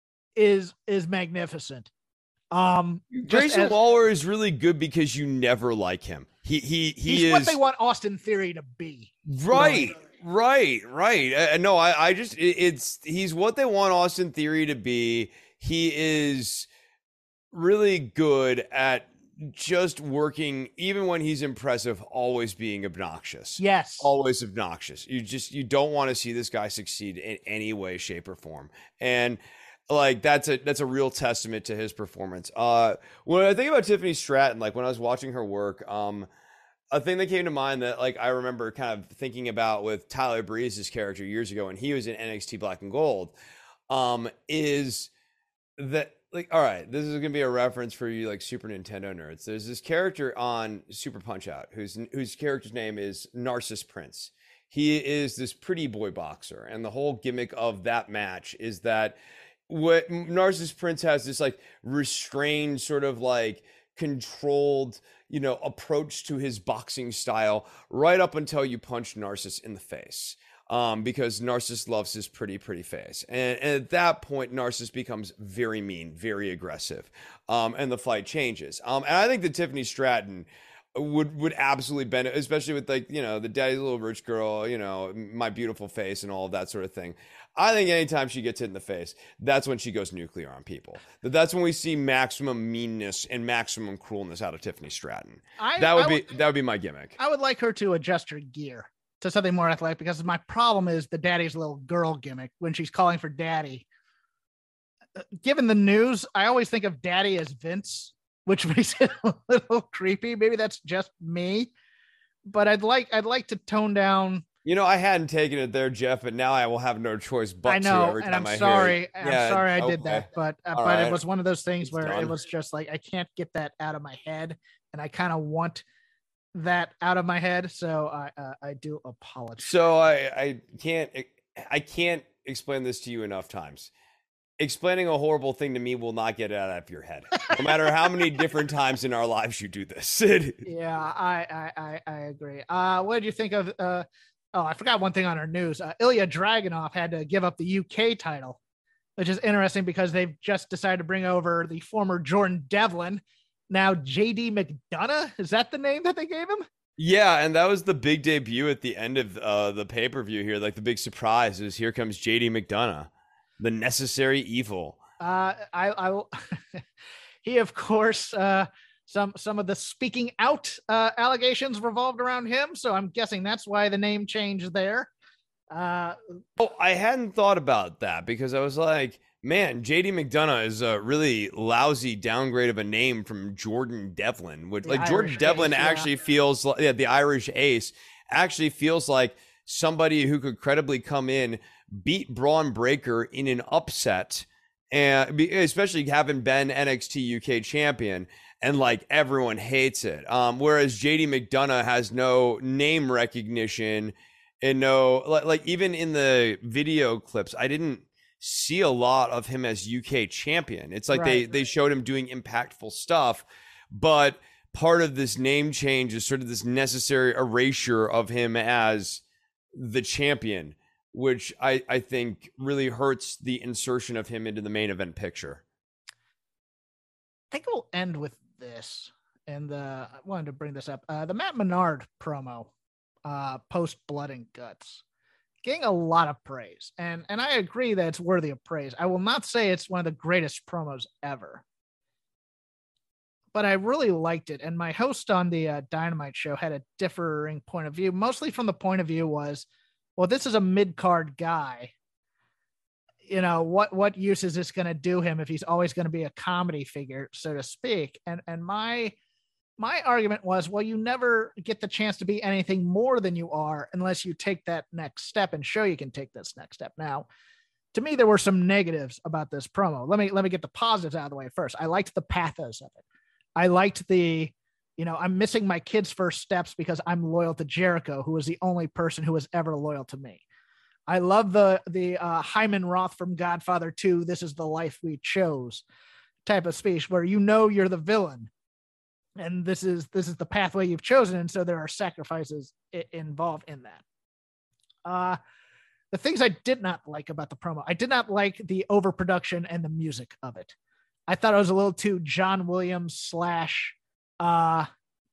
is is magnificent. Um, Grayson as, Waller is really good because you never like him. He he he he's is what they want Austin Theory to be. Right. Right, right. Uh, no, I, I just, it, it's, he's what they want Austin Theory to be. He is really good at just working, even when he's impressive, always being obnoxious. Yes. Always obnoxious. You just, you don't want to see this guy succeed in any way, shape, or form. And like, that's a, that's a real testament to his performance. Uh, when I think about Tiffany Stratton, like when I was watching her work, um, a thing that came to mind that like I remember kind of thinking about with Tyler Breeze's character years ago when he was in N X T Black and Gold, um, is that like, all right, this is gonna be a reference for you like Super Nintendo nerds. There's this character on Super Punch Out whose whose character's name is Narcissus Prince. he is this pretty boy boxer. And the whole gimmick of that match is that what Narcissus Prince has this like restrained sort of like controlled, you know, approach to his boxing style right up until you punch Narcissus in the face. Um, because Narcissus loves his pretty, pretty face. And, and at that point, Narcissus becomes very mean, very aggressive. Um, and the fight changes. Um, and I think that Tiffany Stratton would would absolutely benefit, especially with like, you know, the daddy's little rich girl, you know, my beautiful face and all of that sort of thing. I think anytime she gets hit in the face, that's when she goes nuclear on people. That's when we see maximum meanness and maximum cruelness out of Tiffany Stratton. I, that would I be would, that would be my gimmick. I would like her to adjust her gear to something more athletic, because my problem is the daddy's little girl gimmick when she's calling for daddy. Given the news, I always think of daddy as Vince, which makes it a little creepy. Maybe that's just me, but I'd like I'd like to tone down. You know, I hadn't taken it there, Jeff, but now I will have no choice but I know, to every and time I'm I sorry. hear it. I'm Yeah, sorry I okay. did that, but uh, but right. it was one of those things It's where done. it was just like I can't get that out of my head, and I kind of want that out of my head, so I uh, I do apologize. So I I can't I can't explain this to you enough times. Explaining a horrible thing to me will not get it out of your head, no matter how many different times in our lives you do this. Yeah, I, I, I, I agree. Uh, what did you think of, uh, oh, I forgot one thing on our news. Uh, Ilya Dragunov had to give up the U K title, which is interesting because they've just decided to bring over the former Jordan Devlin. Now, J D McDonough, is that the name that they gave him? Yeah, and that was the big debut at the end of uh, the pay-per-view here. Like the big surprise is here comes J D McDonough. The necessary evil. Uh, I, I will. He, of course, uh, some some of the speaking out uh, allegations revolved around him, so I'm guessing that's why the name changed there. Uh, oh, I hadn't thought about that because I was like, man, J D McDonough is a really lousy downgrade of a name from Jordan Devlin. Which, like, Irish Jordan Devlin Ace, yeah. actually feels like, yeah, the Irish Ace actually feels like somebody who could credibly come in, beat Braun Breaker in an upset, and especially having been N X T U K champion, and like everyone hates it. Um, whereas J D McDonough has no name recognition and no like, like even in the video clips, I didn't see a lot of him as U K champion. It's like Right. they they showed him doing impactful stuff, but part of this name change is sort of this necessary erasure of him as the champion, which I, I think really hurts the insertion of him into the main event picture. I think we'll end with this. And uh, I wanted to bring this up. Uh, the Matt Menard promo, uh, post Blood and Guts, getting a lot of praise. And, and I agree that it's worthy of praise. I will not say it's one of the greatest promos ever, but I really liked it. And my host on the uh, Dynamite show had a differing point of view, mostly from the point of view was, well, this is a mid-card guy. You know, what, what use is this going to do him if he's always going to be a comedy figure, so to speak? And, and my, my argument was, well, you never get the chance to be anything more than you are unless you take that next step and show you can take this next step. Now, to me, there were some negatives about this promo. Let me, let me get the positives out of the way first. I liked the pathos of it. I liked the, you know, I'm missing my kid's first steps because I'm loyal to Jericho, who was the only person who was ever loyal to me. I love the, the uh, Hyman Roth from Godfather two, this is the life we chose type of speech where, you know, you're the villain and this is, this is the pathway you've chosen. And so there are sacrifices I- involved in that. Uh, the things I did not like about the promo, I did not like the overproduction and the music of it. I thought it was a little too John Williams slash uh,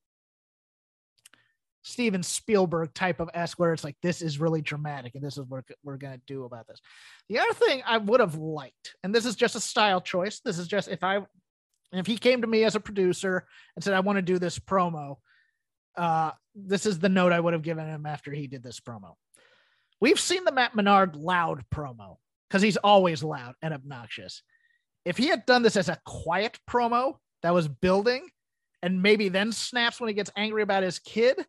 Steven Spielberg type of esque, where it's like, this is really dramatic and this is what we're going to do about this. The other thing I would have liked, and this is just a style choice. This is just, if I, if he came to me as a producer and said, I want to do this promo, uh, this is the note I would have given him after he did this promo. We've seen the Matt Menard loud promo because he's always loud and obnoxious. If he had done this as a quiet promo that was building and maybe then snaps when he gets angry about his kid,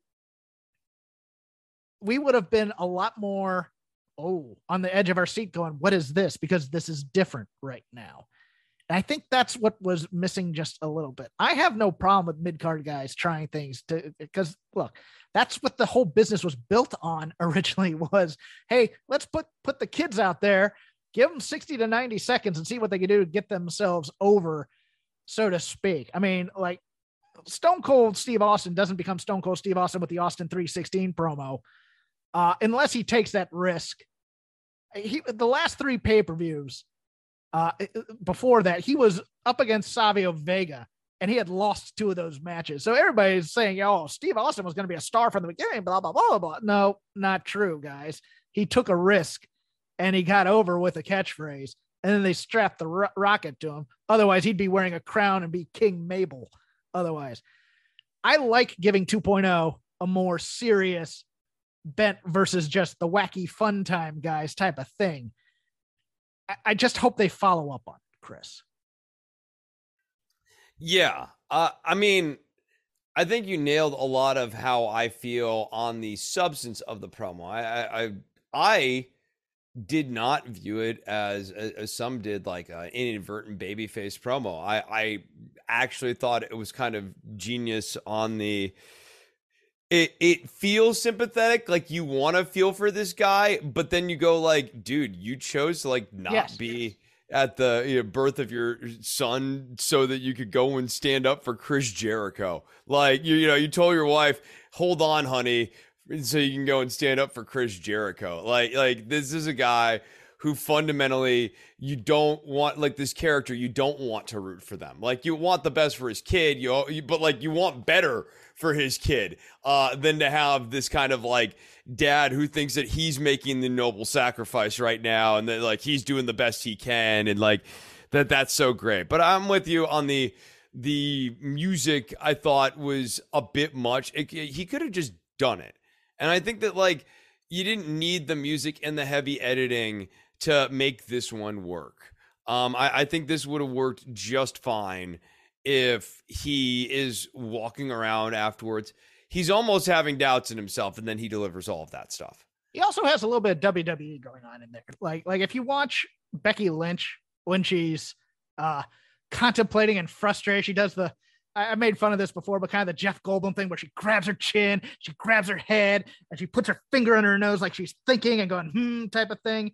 we would have been a lot more, oh, on the edge of our seat going, what is this? Because this is different right now. And I think that's what was missing just a little bit. I have no problem with mid-card guys trying things to, because look, that's what the whole business was built on originally was, hey, let's put, put the kids out there, give them sixty to ninety seconds and see what they can do to get themselves over, so to speak. I mean, like Stone Cold Steve Austin doesn't become Stone Cold Steve Austin with the Austin three sixteen promo uh, unless he takes that risk. He, the last three pay-per-views, Uh, before that, he was up against Savio Vega, and he had lost two of those matches. So everybody's saying, oh, Steve Austin was going to be a star from the beginning, blah, blah, blah, blah. No, not true, guys. He took a risk, and he got over with a catchphrase, and then they strapped the ro- rocket to him. Otherwise, he'd be wearing a crown and be King Mabel. Otherwise, I like giving two point oh a more serious bent versus just the wacky fun time guys type of thing. I just hope they follow up on it, Chris. Yeah. Uh, I mean, I think you nailed a lot of how I feel on the substance of the promo. I, I, I, I did not view it as, as some did, like an inadvertent babyface promo. I, I actually thought it was kind of genius on the, It it feels sympathetic, like you want to feel for this guy, but then you go like, dude, you chose to like not yes. be at the you know, birth of your son so that you could go and stand up for Chris Jericho. Like you you know you told your wife, hold on, honey, so you can go and stand up for Chris Jericho. Like like this is a guy who fundamentally you don't want, like this character, you don't want to root for them. Like you want the best for his kid, you, you but like you want better for his kid uh, than to have this kind of like dad who thinks that he's making the noble sacrifice right now and that like he's doing the best he can and like that that's so great. But I'm with you on the the music. I thought was a bit much. It, he could have just done it. And I think that like you didn't need the music and the heavy editing to make this one work. Um, I, I think this would have worked just fine if he is walking around afterwards. He's almost having doubts in himself, and then he delivers all of that stuff. He also has a little bit of W W E going on in there. Like, like if you watch Becky Lynch when she's uh, contemplating and frustrated, she does the, I made fun of this before, but kind of the Jeff Goldblum thing where she grabs her chin, she grabs her head, and she puts her finger on her nose like she's thinking and going, hmm, type of thing.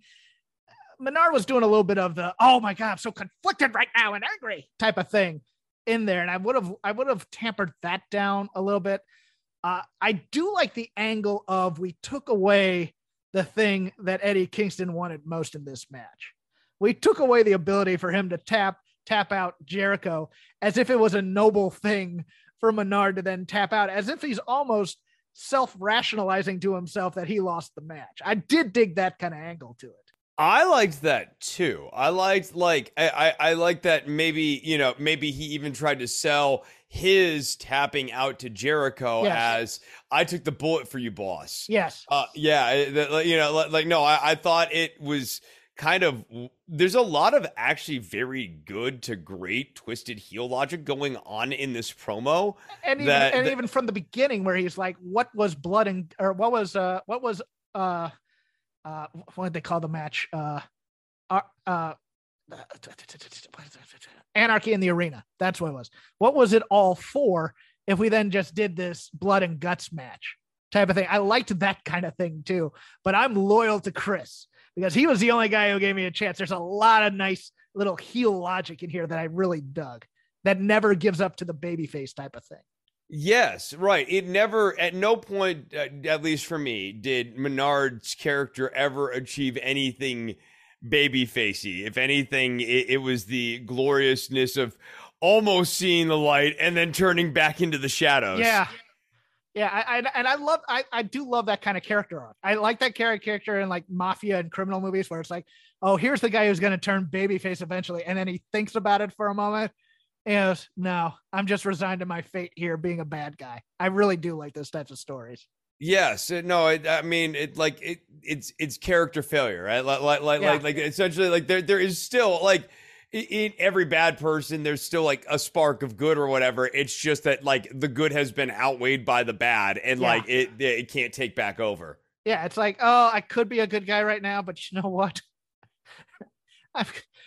Menard was doing a little bit of the, oh my God, I'm so conflicted right now and angry type of thing in there. And I would have, I would have tampered that down a little bit. Uh, I do like the angle of we took away the thing that Eddie Kingston wanted most in this match. We took away the ability for him to tap, tap out Jericho as if it was a noble thing for Menard to then tap out, as if he's almost self-rationalizing to himself that he lost the match. I did dig that kind of angle to it. I liked that too. I liked like I, I I liked that maybe, you know, maybe he even tried to sell his tapping out to Jericho yes. as I took the bullet for you, boss. Yes. Uh, yeah. You know, like, no, I, I thought it was kind of, there's a lot of actually very good to great twisted heel logic going on in this promo. And, even, that, and that, even from the beginning where he's like, what was blood and, or what was, uh, what was, uh, Uh, what did they call the match? Uh, uh, uh, Anarchy in the Arena. That's what it was. What was it all for if we then just did this blood and guts match type of thing? I liked that kind of thing too, but I'm loyal to Chris because he was the only guy who gave me a chance. There's a lot of nice little heel logic in here that I really dug that never gives up to the babyface type of thing. Yes, right. It never, at no point, uh, at least for me, did Menard's character ever achieve anything babyfacey. If anything, it, it was the gloriousness of almost seeing the light and then turning back into the shadows. Yeah. Yeah. I, I and I love, I, I do love that kind of character arc. I like that character in like mafia and criminal movies where it's like, oh, here's the guy who's going to turn babyface eventually. And then he thinks about it for a moment. And no, I'm just resigned to my fate here being a bad guy. I really do like those types of stories. Yes, no, it, I mean, it like it, it's it's character failure, right? Like like like yeah. like, like essentially, like there there is still like in every bad person, there's still like a spark of good or whatever. It's just that like the good has been outweighed by the bad, and yeah. like it it can't take back over. Yeah, it's like, oh, I could be a good guy right now, but you know what? I've,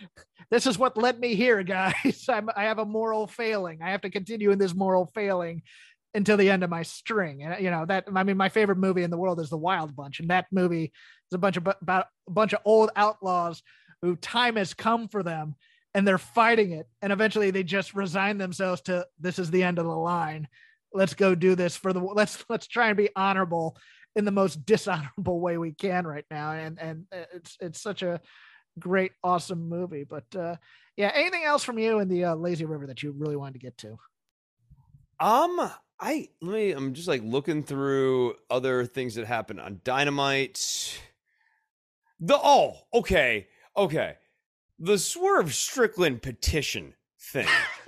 this is what led me here, guys. I'm, I have a moral failing. I have to continue in this moral failing until the end of my string. And you know that, I mean, my favorite movie in the world is The Wild Bunch, and that movie is a bunch of about a bunch of old outlaws who time has come for them, and they're fighting it, and eventually they just resign themselves to, this is the end of the line. Let's go do this for the, let's let's try and be honorable in the most dishonorable way we can right now. And and it's it's such a great, awesome movie. But uh, yeah, anything else from you in the uh, Lazy River that you really wanted to get to? Um, I let me. I'm just like looking through other things that happened on Dynamite. The oh, okay, okay, the Swerve Strickland petition thing.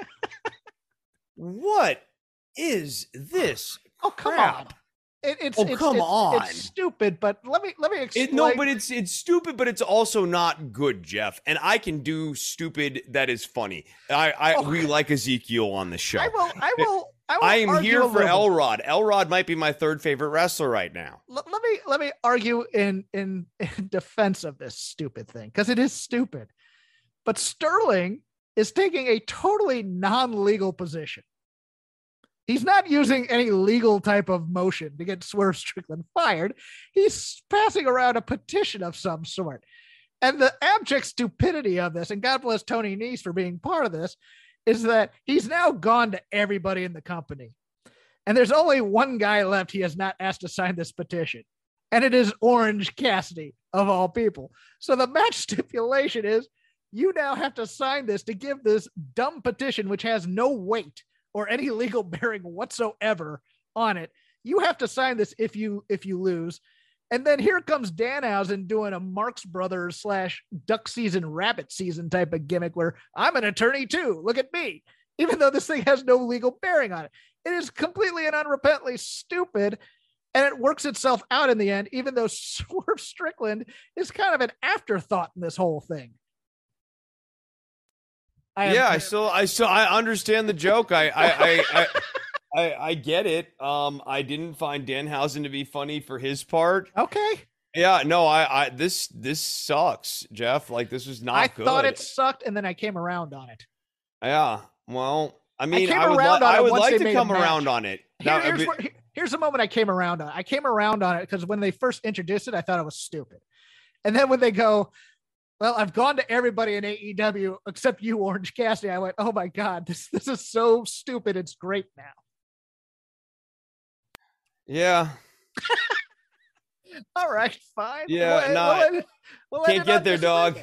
What is this? Oh, come crap? on. It, it's, oh, it's, come it's, on. It's stupid, but let me, let me explain. It, no, but it's, it's stupid, but it's also not good, Jeff. And I can do stupid that is funny. I, I, oh. we like Ezekiel on the show. I will, I will, I will I am here for bit. Elrod. Elrod might be my third favorite wrestler right now. Let, let me, let me argue in, in, in defense of this stupid thing, because it is stupid. But Sterling is taking a totally non-legal position. He's not using any legal type of motion to get Swerve Strickland fired. He's passing around a petition of some sort. And the abject stupidity of this, and God bless Tony Nese for being part of this, is that he's now gone to everybody in the company. And there's only one guy left he has not asked to sign this petition. And it is Orange Cassidy, of all people. So the match stipulation is, you now have to sign this to give this dumb petition, which has no weight or any legal bearing whatsoever on it. You have to sign this if you if you lose. And then here comes Danhausen doing a Marx Brothers slash duck season, rabbit season type of gimmick where I'm an attorney too. Look at me. Even though this thing has no legal bearing on it. It is completely and unrepentantly stupid. And it works itself out in the end, even though Swerve Strickland is kind of an afterthought in this whole thing. I yeah, I still, I still, I understand the joke. I, I, I, I, I, I get it. Um, I didn't find Danhausen to be funny for his part. Okay. Yeah, no, I, I, this, this sucks, Jeff. Like, this was not I good. thought it sucked, and then I came around on it. Yeah. Well, I mean, I, I would, li- I would like to come a around on it. Here, Now, here's, I mean, where, here, here's the moment I came around on it. I came around on it because when they first introduced it, I thought it was stupid. And then when they go, well, I've gone to everybody in A E W except you, Orange Cassidy. I went, oh my God, this this is so stupid. It's great now. Yeah. All right, fine. Yeah, we'll, no, we'll, we'll can't get there, dog.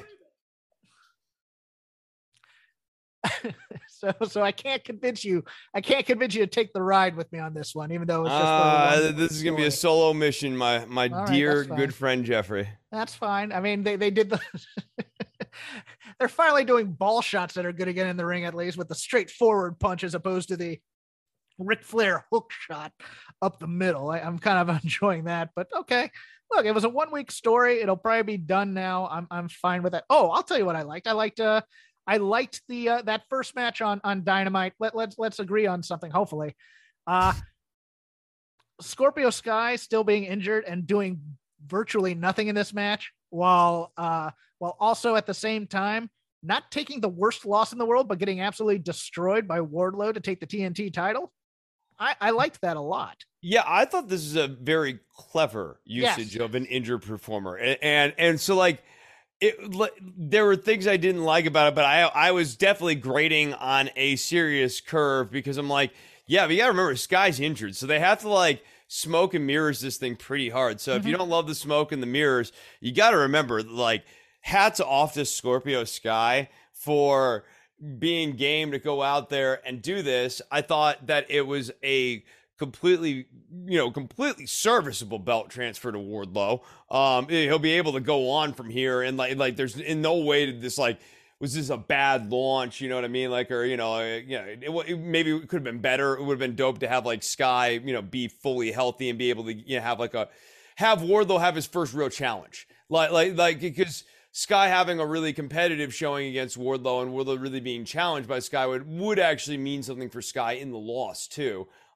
so, so I can't convince you. I can't convince you to take the ride with me on this one, even though it's just. Uh, this is gonna be a solo mission, my my All dear right, good friend Jeffrey. That's fine. I mean, they they did the. They're finally doing ball shots that are good again in the ring, at least with the straightforward punch as opposed to the Ric Flair hook shot up the middle. I, I'm kind of enjoying that, but okay. Look, it was a one week story. It'll probably be done now. I'm I'm fine with that. Oh, I'll tell you what I liked. I liked uh I liked the uh, that first match on on Dynamite. Let let's let's agree on something. Hopefully, uh, Scorpio Sky still being injured and doing virtually nothing in this match, while uh, while also at the same time not taking the worst loss in the world, but getting absolutely destroyed by Wardlow to take the T N T title. I, I liked that a lot. Yeah, I thought this is a very clever usage Yes. of an injured performer, and and, and so like. It, there were things I didn't like about it, but I I was definitely grading on a serious curve because I'm like, yeah, but you gotta remember, Sky's injured, so they have to like smoke and mirrors this thing pretty hard. So mm-hmm. if you don't love the smoke and the mirrors, you gotta remember, like, hats off to Scorpio Sky for being game to go out there and do this. I thought that it was a completely, you know, completely serviceable belt transfer to Wardlow. Um, he'll be able to go on from here, and like, like there's in no way did this like was this a bad launch? You know what I mean? Like, or you know, uh, you know, it, it, maybe it could have been better. It would have been dope to have like Sky, you know, be fully healthy and be able to, you know, have like a have Wardlow have his first real challenge, like like like because Sky having a really competitive showing against Wardlow and Wardlow really being challenged by Sky would would actually mean something for Sky in the loss too.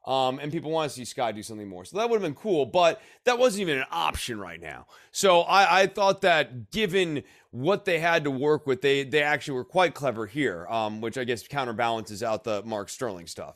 Um, and people want to see Sky do something more. So that would have been cool, but that wasn't even an option right now. So I, I thought that given what they had to work with, they they actually were quite clever here, um, which I guess counterbalances out the Mark Sterling stuff.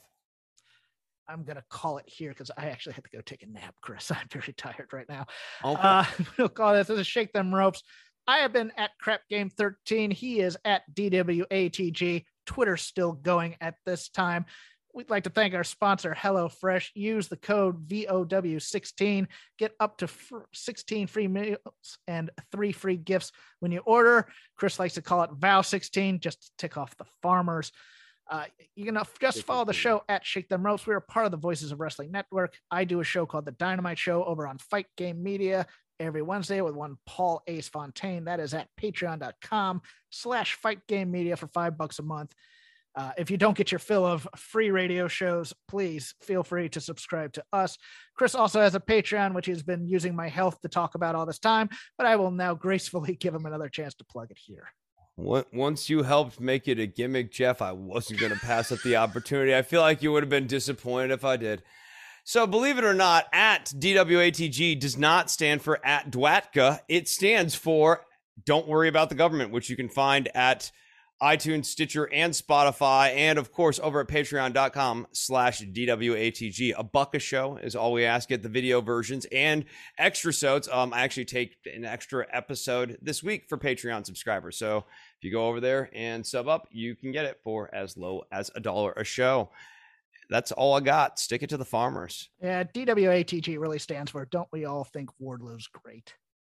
I'm going to call it here because I actually had to go take a nap, Chris. I'm very tired right now. Okay. Uh, we'll call this, this is Shake Them Ropes. I have been at Crap Game thirteen. He is at D W A T G. Twitter's still going at this time. We'd like to thank our sponsor, HelloFresh. Use the code V O W sixteen. Get up to sixteen free meals and three free gifts when you order. Chris likes to call it V O W sixteen, just to tick off the farmers. Uh, you can just follow the show at Shake Them Ropes. We're a part of the Voices of Wrestling Network. I do a show called The Dynamite Show over on Fight Game Media every Wednesday with one Paul Ace Fontaine. That is at patreon.com slash Fight Game Media for five bucks a month. Uh, if you don't get your fill of free radio shows, please feel free to subscribe to us. Chris also has a Patreon, which he's been using my health to talk about all this time, but I will now gracefully give him another chance to plug it here. Once you helped make it a gimmick, Jeff, I wasn't going to pass up the opportunity. I feel like you would have been disappointed if I did. So believe it or not, at D W A T G does not stand for at Dwatka. It stands for Don't Worry About the Government, which you can find at iTunes, Stitcher, and Spotify, and of course over at patreon.com slash DWATG. A buck a show is all we ask. Get the video versions and extra sodes. Um, I actually take an extra episode this week for Patreon subscribers. So if you go over there and sub up, you can get it for as low as a dollar a show. That's all I got. Stick it to the farmers. Yeah, D W A T G really stands for Don't We All Think Wardlow's Great.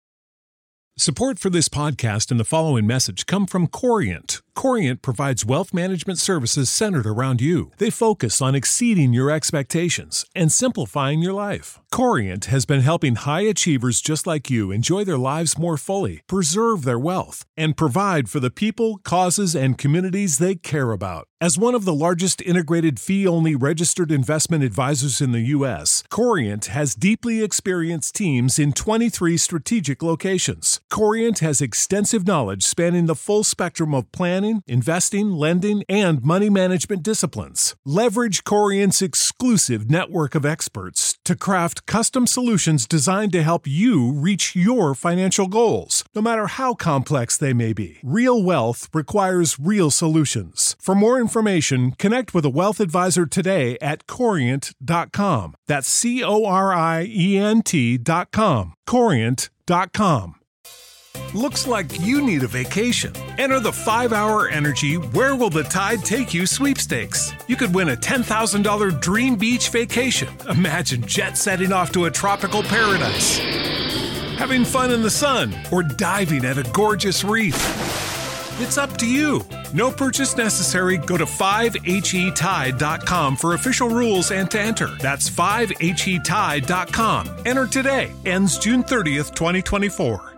Support for this podcast and the following message come from Corient. Corient provides wealth management services centered around you. They focus on exceeding your expectations and simplifying your life. Corient has been helping high achievers just like you enjoy their lives more fully, preserve their wealth, and provide for the people, causes, and communities they care about. As one of the largest integrated fee-only registered investment advisors in the U S, Corient has deeply experienced teams in twenty-three strategic locations. Corient has extensive knowledge spanning the full spectrum of planning, investing, lending, and money management disciplines. Leverage Corient's exclusive network of experts to craft custom solutions designed to help you reach your financial goals, no matter how complex they may be. Real wealth requires real solutions. For more information, connect with a wealth advisor today at corient dot com. That's C O R I E N T dot com. corient dot com. Looks like you need a vacation. Enter the five hour Energy Where Will the Tide Take You sweepstakes. You could win a ten thousand dollars dream beach vacation. Imagine jet setting off to a tropical paradise, having fun in the sun, or diving at a gorgeous reef. It's up to you. No purchase necessary. Go to five H E tide dot com for official rules and to enter. That's five H E tide dot com. Enter today. Ends June thirtieth, twenty twenty-four.